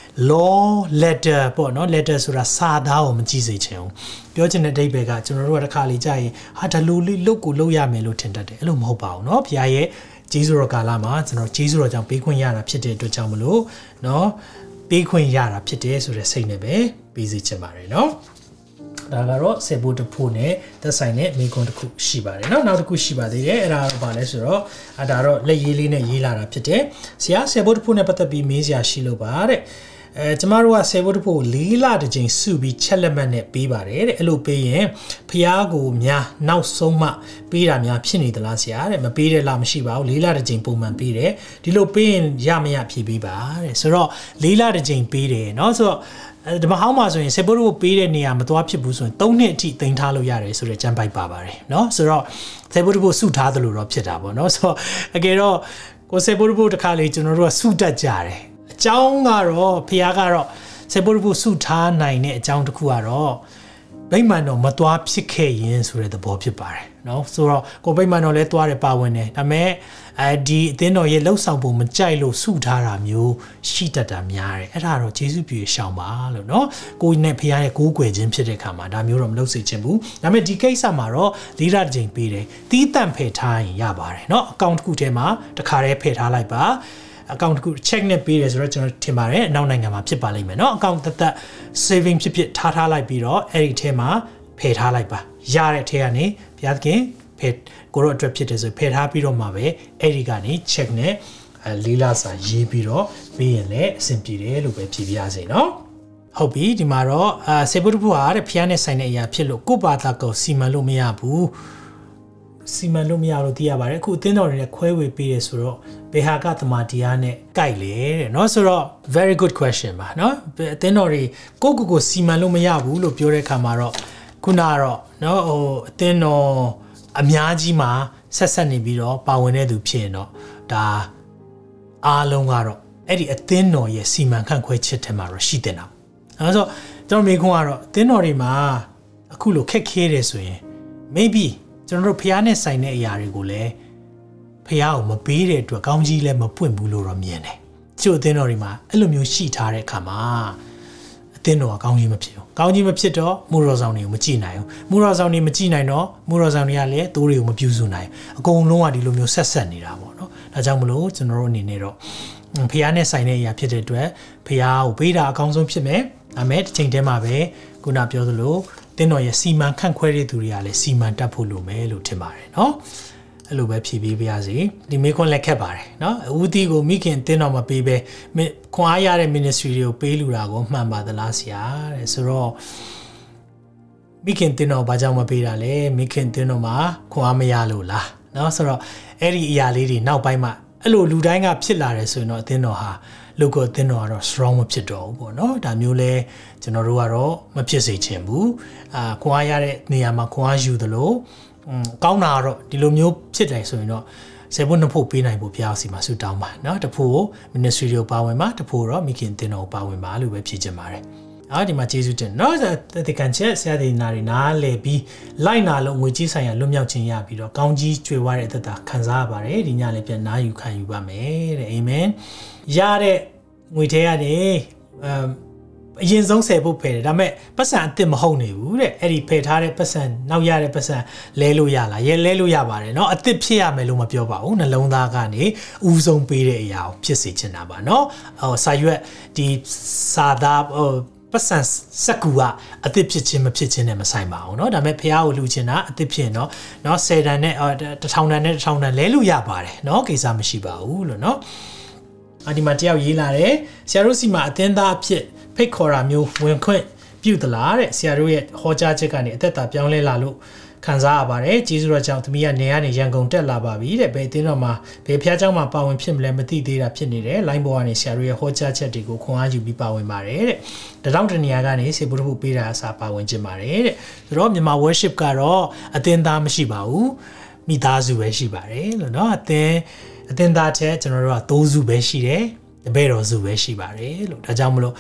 law letter ပေါ့เนาะ letter ဆိုတာစာသားကိုမကြည့်စေချင်ဘူးပြောချင်တဲ့အဓိပ္ပာယ်ကကျွန်တော်တို့ကတစ်ခါလေကြာရင်ဟာဒါလူလေးလုတ်ကိုလုတ်ရမယ်လို့ထင်တတ်တယ်အဲ့လိုမဟုတ်ပါဘူးเนาะဖះရဲ့ဂျေဇုတော်ကာလမှာကျွန်တော်ဂျေဇုတော်ကြောင့်ပေးခွင့်ရတာဖြစ်တဲ့အတွက်ကြောင့်မလို့เนาะပေးခွင့်ရတာဖြစ်တယ်ဆိုတဲ့စိတ်နဲ့ပဲပေးစီချင်ပါတယ်เนาะဒါကတော့စေဖို့တဖို့နဲ့သက်ဆိုင်တဲ့မိကွန်းတစ်ခုရှိပါတယ်เนาะနောက်တစ်ခုရှိပါသေးတယ်အဲ့ဒါတော့ဗာလဲဆိုတော့ဒါတော့လက်ရေးလေးနဲ့ရေးလာတာဖြစ်တယ်ဆရာစေဖို့တဖို့နဲ့ပတ်သက်ပြီးမေးစရာရှိလို့ပါတဲ့ကျမတို့ကစေဖို့တဖို့4လတစ်ကြိမ်စုပြီးချက်လက်မှတ်နဲ့ပေးပါတယ်တဲ့အဲ့လိုပေးရင်ဖះကိုများနောက်ဆုံးမှပေးတာများဖြစ်နေသလားဆရာတဲ့မပေးတဲ့လားမရှိပါဘူး4လတစ်ကြိမ်ပုံမှန်ပေးတယ်ဒီလိုပေးရင်ရမရဖြေပေးပါတဲ့ဆိုတော့4လတစ်ကြိမ်ပေးတယ်เนาะဆိုတော့ဒီမှာဟောင်းမှာဆိုရင်စေဖို့ကိုပေးတဲ့နေရာမသွားဖြစ်ဘူးဆိုရင်3နှစ်အထိတင်ထားလို့ရတယ်ဆိုတဲ့ကြမ်းပိုက်ပါပါတယ်เนาะဆိုတော့စေဖို့ကိုစုထားသလိုတော့ဖြစ်တာပေါ့เนาะဆိုတော့အကယ်တော့ကိုစေဖို့တခါလေကျွန်တော်တို့ကစုတတ်ကြတယ်အကြောင်းကတော့ဖះကတော့စေဖို့စုထားနိုင်တဲ့အကြောင်းတစ်ခုကတော့ဗိမာန်တော်မသွားဖြစ်ခဲ့ရင်ဆိုတဲ့သဘောဖြစ်ပါတယ်เนาะဆိုတော့ကိုဗိမာန်တော်လည်းသွားတယ်ပါဝင်တယ်ဒါပေမဲ့ဒီအသင်းတော်ရဲ့လှုပ်ဆောင်ပုံမကြိုက်လို့စုထားတာမျိုးရှိတတ်တာများတယ်အဲ့ဒါတော့ယေရှုပြည့်ရှောင်ပါလို့เนาะကိုယ်နဲ့ဖះရဲ့ကိုးကွယ်ခြင်းဖြစ်တဲ့ခါမှာဒါမျိုးတော့မလုပ်စေချင်ဘူးဒါပေမဲ့ဒီကိစ္စမှာတော့၄လတစ်ကြိမ်ပေးတယ်တီးတန့်ဖယ်ထားရင်ရပါတယ်เนาะအကောင့်တစ်ခုထဲမှာတစ်ခါတည်းဖယ်ထားလိုက်ပါအကောင့်တစ်ခု check နဲ့ပေးတယ်ဆိုတော့ကျွန်တော်ထင်ပါတယ်နောက်နိုင်ငံမှာဖြစ်ပါလိမ့်မယ်เนาะအကောင့်သက်သက် saving ဖြစ်ထားလိုက်ပြီးတော့အဲ့ဒီထဲမှာဖယ်ထားလိုက်ပါရတဲ့ထဲကနေဘုရားသခင်ဖယ်ကိုရောအတွက်ဖြစ်တယ်ဆိုဖယ်ထားပြီးတော့မှပဲအဲ့ဒီကနေ check နဲ့လေးလာစာရေးပြီးတော့ပေးရင်လည်းအဆင်ပြေတယ်လို့ပဲဖြေပြရစေเนาะဟုတ်ပြီဒီမှာတော့စေဖို့တဖို့ဟာတဲ့ဖျားနဲ့ဆိုင်တဲ့အရာဖြစ်လို့ကိုယ့်ဘာသာကိုစီမံလို့မရဘူးစီမံလို့မရလို့သိရပါတယ်အခုအသင်းတော်တွေနဲ့ခွဲဝေပေးတယ်ဆိုတော့ဘယ်ဟာကသမာတရားနဲ့ကိုက်လဲတဲ့เนาะဆိုတော့ very good question ပါเนาะအသင်းတော်တွေကိုစီမံလို့မရဘူးလို့ပြောတဲ့အခါမှာတော့ခုနကတော့เนาะအသင်းတော်အများကြီးမှာဆက်နေပြီးတော့ပါဝင်တဲ့သူဖြစ်ရင်တော့ဒါအားလုံးကတော့အဲ့ဒီအသင်းတော်ရဲ့စီမံခန့်ခွဲချက်ထဲမှာတော့ရှိတင်တာအဲဆိုကျွန်တော်မိခွန်းကတော့အသင်းတော်တွေမှာအခုလိုခက်ခဲတယ်ဆိုရင် maybe ကျွန်တော်တို့ဖျားနဲ့ဆိုင်တဲ့အရာတွေကိုလည်းဖျားကိုမပေးတဲ့အတွက်ကောင်းကြီးလည်းမပွင့်ဘူးလို့တော့မြင်တယ်ချို့အသင်းတော်တွေမှာအဲ့လိုမျိုးရှိထားတဲ့အခါမှာအသင်းတော်ကကောင်းကြီးမဖြစ်ဘူးကောင်းကြီးမဖြစ်တော့မူတော်ဆောင်တွေကိုမကြည့်နိုင်ဘူးမူတော်ဆောင်တွေမကြည့်နိုင်တော့မူတော်ဆောင်တွေကလည်းတိုးတွေကိုမပြုစုနိုင်အကုန်လုံးကဒီလိုမျိုးဆက်နေတာပေါ့နော်ဒါကြောင့်မလို့ကျွန်တော်တို့အနေနဲ့တော့ဖျားနဲ့ဆိုင်တဲ့အရာဖြစ်တဲ့အတွက်ဖျားကိုပေးတာအကောင်းဆုံးဖြစ်မယ်ဒါမဲ့တစ်ချိန်တည်းမှာပဲခုနပြောသလိုတင်းတော်ရဲ့စီမံခန့်ခွဲတဲ့သူတွေကလည်းစီမံတတ်ဖို့လိုမယ်လို့ထင်ပါတယ်เนาะအဲ့လိုပဲဖြည့်ပေးပါရစေဒီမေခွန်းလက်ခက်ပါတယ်เนาะဦးသီးကိုမိခင်တင်းတော်မပေးပဲခွန်အားရတဲ့ ministry တွေကိုပေးလူတာကိုမှန်ပါသလားဆရာတဲ့ဆိုတော့မိခင်တင်းတော်ဘာကြောင့်မပေးတာလဲမိခင်တင်းတော်မှာခွန်အားမရလို့လားเนาะဆိုတော့အဲ့ဒီအရာလေးတွေနောက်ပိုင်းမှာအဲ့လိုလူတိုင်းကဖြစ်လာတယ်ဆိုရင်တော့အသင်းတော်ဟာလူကိုအသင်းတော်ကတော့ strong မဖြစ်တော့ဘူးပေါ့နော်ဒါမျိုးလဲကျွန်တော်တို့ကတော့မဖြစ်စေချင်ဘူးခွန်အားရတဲ့နေရာမှာခွန်အားယူသလိုကောင်းတာကတော့ဒီလိုမျိုးဖြစ်တယ်ဆိုရင်တော့စေဖို့နှစ်ဖို့ပေးနိုင်ဖို့ဘုရားစီမှာဆုတောင်းပါเนาะတဖို့ ministry ကိုပါဝင်ပါတဖို့တော့မိခင်အသင်းတော်ကိုပါဝင်ပါလို့ပဲဖြေချင်ပါတယ်ဒီမှာကျေးဇူးတင်เนาะတကန်ချက်ဆရာဒီနာတွေနားလဲပြီးလိုက်နာလို့ငွေကြီးဆိုင်ရာလွတ်မြောက်ခြင်းရပြီးတော့ကောင်းကြီးကျွေဝါတဲ့အသက်တာခံစားရပါတယ်ဒီညလည်းပြန်နားယူခံယူပါမယ်တဲ့အာမင်ရတဲ့ငွေထဲရတယ်အရင်ဆုံးဆယ်ဖို့ဖယ်တယ်ဒါပေမဲ့ပတ်စံအစ်စ်မဟုတ်နေဘူးတဲ့အဲ့ဒီဖယ်ထားတဲ့ပတ်စံနောက်ရတဲ့ပတ်စံလဲလို့ရလားရဲလဲလို့ရပါတယ်เนาะအစ်စ်ဖြစ်ရမယ်လို့မပြောပါဘူးနှလုံးသားကနေဦးဆုံးပေးတဲ့အရာကိုဖြစ်စေချင်တာပါเนาะစာရွက်ဒီစာသားပတ်စံစက်ကူကအသစ်ဖြစ်ခြင်းမဖြစ်ခြင်းနဲ့မဆိုင်ပါဘူးเนาะဒါပေမဲ့ဖះကိုလှူချင်တာအသစ်ဖြစ်ရင်တော့เนาะ10တန်နဲ့1000တန်နဲ့1000တန်လဲလို့ရပါတယ်เนาะကိစ္စမရှိပါဘူးလို့เนาะဒီမှာတယောက်ရေးလာတယ်ဆရာတို့စီမှာအသင်းသားအဖြစ်ဖိတ်ခေါ်တာမျိုးဝင်ခွင့်ပြုသလားတဲ့ဆရာတို့ရဲ့ဟောကြားချက်ကနေအသက်တာပြောင်းလဲလာလို့ခံစားရပါတယ်ကျေးဇူးတော်ကြောင့်သမီးကနေရန်ကုန်တက်လာပါပြီတဲ့ဘယ်အသင်းတော်မှာဘယ်ဖျားเจ้าမှာပါဝင်ဖြစ်မလဲမသိသေးတာဖြစ်နေတယ်လိုင်းပေါ်ကနေဆရာတို့ရဲ့ဟောကြားချက်တွေကိုခွန်အားယူပြီးပါဝင်ပါတယ်တဲ့တောင်တနေရာကနေစေဖို့ဖို့ပေးတာအစားပါဝင်ခြင်းပါတယ်တဲ့ဆိုတော့မြန်မာ worship ကတော့အသင်းသားမရှိပါဘူးမိသားစုပဲရှိပါတယ်လို့เนาะအသင်းသားချက်ကျွန်တော်တို့က3စုပဲရှိတယ်တပည့်တော်စုပဲရှိပါတယ်လို့ဒါကြောင့်မလို့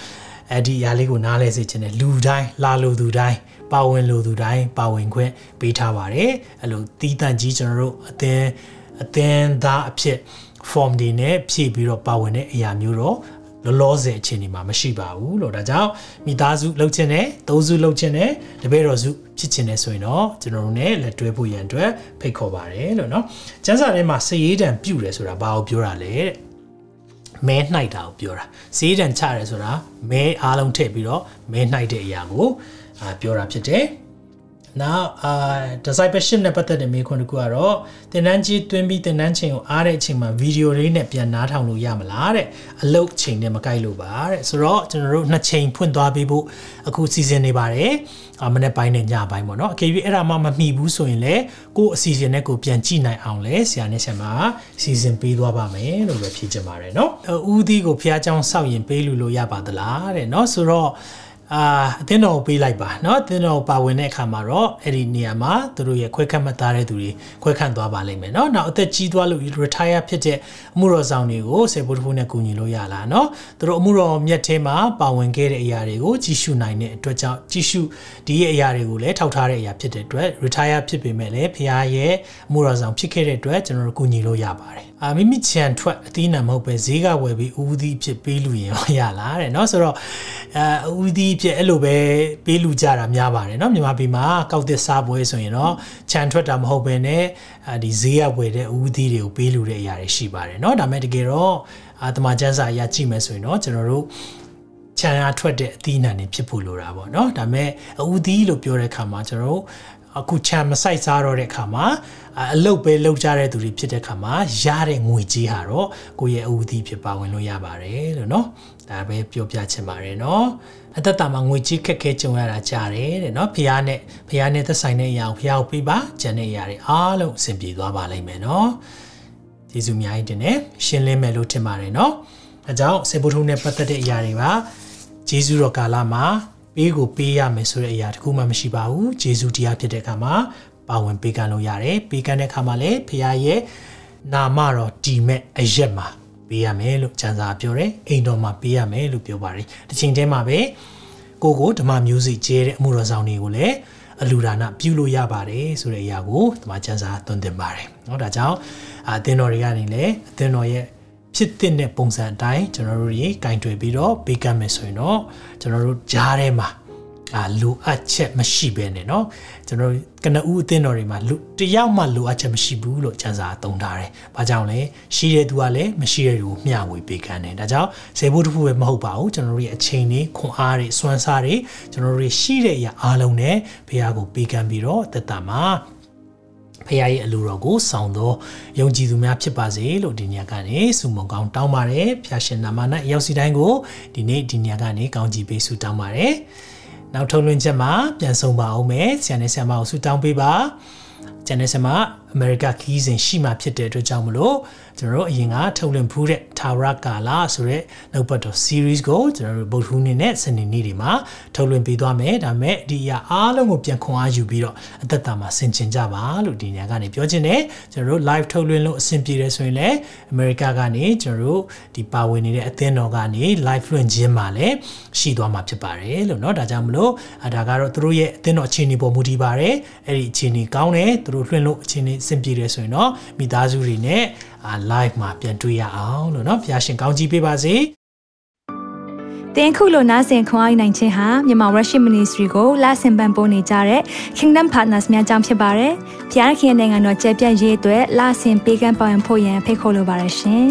ဒီຢာလေးကိုနားလဲစေချင်တယ်လူတိုင်းလာလို့သူတိုင်းပါဝင်လို့သူတိုင်းပါဝင်ခွင့်ပေးထားပါတယ်အဲ့လိုတီးတန့်ကြီးကျွန်တော်တို့အသင်းသားအဖြစ် form တွေနဲ့ဖြည့်ပြီးတော့ပါဝင်တဲ့အရာမျိုးတော့လောလောဆယ်အခြေအနေမှာမရှိပါဘူးလို့ဒါကြောင့်မိသားစုလှုပ်ချင်တယ်သုံးစုလှုပ်ချင်တယ်တပည့်တော်စုဖြစ်ချင်တယ်ဆိုရင်တော့ကျွန်တော်တို့ ਨੇ လက်တွဲဖို့ရန်အတွက်ဖိတ်ခေါ်ပါတယ်လို့เนาะကျမ်းစာထဲမှာစေရေးတံပြုတယ်ဆိုတာဘာကိုပြောတာလဲတဲ့မဲနှိုက်တာကိုပြောတာစေရေးတံချတယ်ဆိုတာမဲအားလုံးထည့်ပြီးတော့မဲနှိုက်တဲ့အရာကိုပြောတာဖြစ်တယ်နောက်discipleship နဲ့ပတ်သက်တဲ့မေးခွန်းတစ်ခုကတော့သင်တန်းကြီးတွင်းပြီးသင်တန်းချိန်ကိုအားတဲ့အချိန်မှာဗီဒီယိုလေးနဲ့ပြန်နားထောင်လို့ရမလားတဲ့အလုပ်ချိန်နဲ့မကိုက်လို့ပါတဲ့ဆိုတော့ကျွန်တော်တို့2ချိန်ဖွင့်သွားပေးဖို့အခုစီစဉ်နေပါတယ်မနေ့ပိုင်းနဲ့ညပိုင်းပေါ့နော်အကယ်၍အဲ့ဒါမှမမှီဘူးဆိုရင်လည်းကိုယ့်အစီအစဉ်နဲ့ကိုပြန်ကြည့်နိုင်အောင်လဲဆရာနဲ့ဆရာမစီစဉ်ပေးသွားပါမယ်လို့ပဲဖြေချင်ပါတယ်နော်ဦးသီးကိုဖျားเจ้าစောက်ရင်ပေးလို့ရပါသလားတဲ့နော်ဆိုတော့အသင်းတော်ကိုပေးလိုက်ပါเนาะအသင်းတော်ကိုပါဝင်တဲ့အခါမှာတော့အဲ့ဒီနေရာမှာသူတို့ရဲ့ခွဲခန့်မှတ်သားတဲ့သူတွေခွဲခန့်သွားပါလိမ့်မယ်เนาะနောက်အသက်ကြီးသွားလို့ retire ဖြစ်တဲ့အမှုတော်ဆောင်တွေကိုစေဖို့တဖို့နဲ့ကူညီလို့ရလားเนาะသူတို့အမှုတော်မြတ်ထဲမှာပါဝင်ခဲ့တဲ့အရာတွေကိုကြီးစုနိုင်တဲ့အတွက်ကြောင့်ကြီးစုဒီရဲ့အရာတွေကိုလည်းထောက်ထားတဲ့အရာဖြစ်တဲ့အတွက် retire ဖြစ်ပေမဲ့လည်းဖခင်ရဲ့အမှုတော်ဆောင်ဖြစ်ခဲ့တဲ့အတွက်ကျွန်တော်တို့ကူညီလို့ရပါတယ်မိမိချန်ထွက်အသီးနှံမဟုတ်ပဲဈေးကဝယ်ပြီးဦးသီးဖြစ်ပေးလူရင်ရလားတဲ့เนาะဆိုတော့ဦးသီးဖြစ်အဲ့လိုပဲပေးလူကြတာများပါတယ်เนาะမြန်မာပြည်မှာကောက်သစ်စားပွဲဆိုရင်တော့ခြံထွက်တာမဟုတ်ပဲနဲ့ဒီဈေးရဝယ်တဲ့ဦးသီးတွေကိုပေးလူတဲ့အရာတွေရှိပါတယ်เนาะဒါပေမဲ့တကယ်တော့တမန်ကျမ်းစာအရာကြည့်မယ်ဆိုရင်တော့ကျွန်တော်တို့ခြံအားထွက်တဲ့အသီးနှံတွေဖြစ်ဖို့လိုတာပေါ့เนาะဒါပေမဲ့ဦးသီးလို့ပြောတဲ့အခါမှာကျွန်တော်တို့အခုချမ်းမဆိုင်စားတော့တဲ့အခါမှာအလုပ်ပဲလုပ်ကြတဲ့သူတွေဖြစ်တဲ့အခါမှာရတဲ့ငွေကြီးဟာတော့ကိုယ့်ရဲ့အဦးသီးဖြစ်ပါဝင်လို့ရပါတယ်လို့เนาะဒါပဲပြောပြချင်ပါတယ်เนาะအသက်တာမှာငွေကြီးခက်ခဲကြုံရတာကြားတယ်တဲ့เนาะဖះနဲ့သက်ဆိုင်တဲ့အရာကိုဖះကိုပေးပါကျန်တဲ့အရာတွေအားလုံးအဆင်ပြေသွားပါလိမ့်မယ်เนาะကျေးဇူးအများကြီးတင်တယ်ရှင်းလင်းမယ်လို့ထင်ပါတယ်เนาะအဲကြောင့်စေဖို့ထုံးနဲ့ပတ်သက်တဲ့အရာတွေပါကျေးဇူးတော်ကာလမှာပေးကိုပေးရမယ်ဆိုတဲ့အရာတခုမှမရှိပါဘူးဂျေဇုတရားဖြစ်တဲ့အခါမှာပါဝင်ပေးကမ်းလို့ရတယ်ပေးကမ်းတဲ့အခါမှာလည်းဖခင်ရဲ့နာမတော်တည်မဲ့အရက်မှာပေးရမယ်လို့ကျမ်းစာပြောတယ်အိမ်တော်မှာပေးရမယ်လို့ပြောပါတယ်တစ်ချိန်တည်းမှာပဲကိုဓမ္မမျိုးစိကျဲတဲ့အမှုတော်ဆောင်တွေကိုလည်းအလူဒါနပြုလို့ရပါတယ်ဆိုတဲ့အရာကိုဓမ္မကျမ်းစာသွန်သင်ပါတယ်เนาะဒါကြောင့်အသင်းတော်တွေကနေလည်းအသင်းတော်ရဲ့ဖြစ်တဲ့ပုံစံအတိုင်းကျွန်တော်တို့တွေကင်တွယ်ပြီးတော့ပေးကမ်းမယ်ဆိုရင်တော့ကျွန်တော်တို့ကြားထဲမှာလိုအပ်ချက်မရှိဘဲနဲ့เนาะကျွန်တော်ကနဦးအသင်းတော်တွေမှာတယောက်မှလိုအပ်ချက်မရှိဘူးလို့ကျမ်းစာသုံးထားတယ်။ဘာကြောင့်လဲရှိတဲ့သူကလည်းမရှိတဲ့သူကိုမျှဝေပေးကမ်းတယ်။ဒါကြောင့်ဇေဘုတခုပဲမဟုတ်ပါဘူးကျွန်တော်တို့ရဲ့အချိန်တွေခွန်အားတွေစွမ်းစားတွေကျွန်တော်တို့ရှိတဲ့အရာအားလုံးနဲ့ဘုရားကိုပေးကမ်းပြီးတော့သက်တာမှာဖခင်ရဲ့အလိုတော်ကိုဆောင်သောယုံကြည်သူများဖြစ်ပါစေလို့ဒီညကနေဆုမွန်ကောင်းတောင်းပါတယ်ဖခင်ရှင်နာမ၌ရောက်စီတိုင်းကိုဒီနေ့ဒီညကနေကောင်းချီးပေးဆုတောင်းပါတယ်နောက်ထုတ်လွှင့်ချက်မှာပြန်ဆုံးပါအောင်မယ်ဆရာနဲ့ဆရာမကိုဆုတောင်းပေးပါကျန်တဲ့ဆရာမအမေရိကခီးစဉ်ရှိမှဖြစ်တဲ့အတွက်ကြောင့်မလို့ကျွန်တော်တို့အရင်ကထုတ်လွှင့်ဖူးတဲ့ထာဝရကာလဆိုတဲ့နောက်ပတ်တော် series ကိုကျွန်တော်တို့ဗုဒ္ဓဟူးနေ့နဲ့စနေနေ့တွေမှာထုတ်လွှင့်ပေးသွားမယ်ဒါပေမဲ့ဒီအရာအားလုံးကိုပြန်ခွန်အားယူပြီးတော့အသက်တာမှာဆင်ခြင်ကြပါလို့ဒီညကနေပြောချင်တယ်ကျွန်တော်တို့ live ထုတ်လွှင့်လို့အဆင်ပြေတယ်ဆိုရင်လည်းအမေရိကကနေကျွန်တော်တို့ဒီပါဝင်နေတဲ့အသင်းတော်ကနေ live လွှင့်ခြင်းမှာလည်းရှိသွားမှာဖြစ်ပါတယ်လို့เนาะဒါကြောင့်မလို့ဒါကတော့သူတို့ရဲ့အသင်းတော်အခြေအနေပေါ်မူတည်ပါတယ်အဲ့ဒီအခြေအနေကောင်းတယ်သူတို့လွှင့်လို့အခြေအနေအဆင်ပြေတယ်ဆိုရင်တော့မိသားစုတွေနဲ့live မှာပြန်တွေ့ရအောင်လို့เนาะဘုရားရှင်ကောင်းချီးပေးပါစေတင်ခုလိုနာဆင်ခွန်အားနိုင်ခြင်းဟာမြန်မာ Worship Ministry ကိုလာဆင်ပန်ပိုးနေကြတဲ့ Kingdom Partners များအကြောင်းဖြစ်ပါတယ်။ဘုရားခင်နိုင်ငံတော်ကျယ်ပြန့်ရေးအတွက်လာဆင်ပေးကမ်းပောင်းဖို့ရန်ဖိတ်ခေါ်လိုပါတယ်ရှင်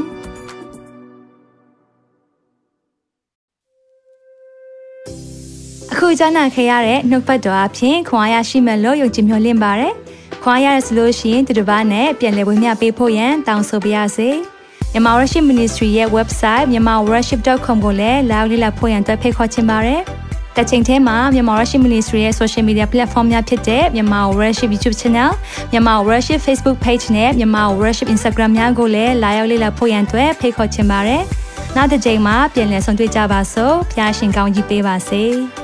။အခုကြားနာခဲ့ရတဲ့နှုတ်ပတ်တော်အဖြစ်ခွန်အားရရှိမယ်လို့ယုံကြည်မျှော်လင့်ပါတယ်။ခွန်အားရဆိုလို့ရှိရင်ဒီတစ်ပတ်နဲ့ပြန်လည်ဝေမျှပေးဖို့ရန်တောင်းဆိုပါရစေ။ Myanmar Worship Ministry ရဲ့ website myanmarworship.com ကိုလည်းလာရောက်လေ့လာဖို့ရန်ဖိတ်ခေါ်ချင်ပါတယ်။တစ်ချိန်တည်းမှာ Myanmar Worship Ministry ရဲ့ social media platform များဖြစ်တဲ့ Myanmar Worship YouTube Channel, Myanmar Worship Facebook Page နဲ့ Myanmar Worship Instagram များကိုလည်းလာရောက်လေ့လာဖို့ရန်ဖိတ်ခေါ်ချင်ပါတယ်။နောက်တစ်ချိန်မှာပြန်လည်ဆုံတွေ့ကြပါစို့။ဖျားရှင်ကောင်းကြီးပေးပါစေ။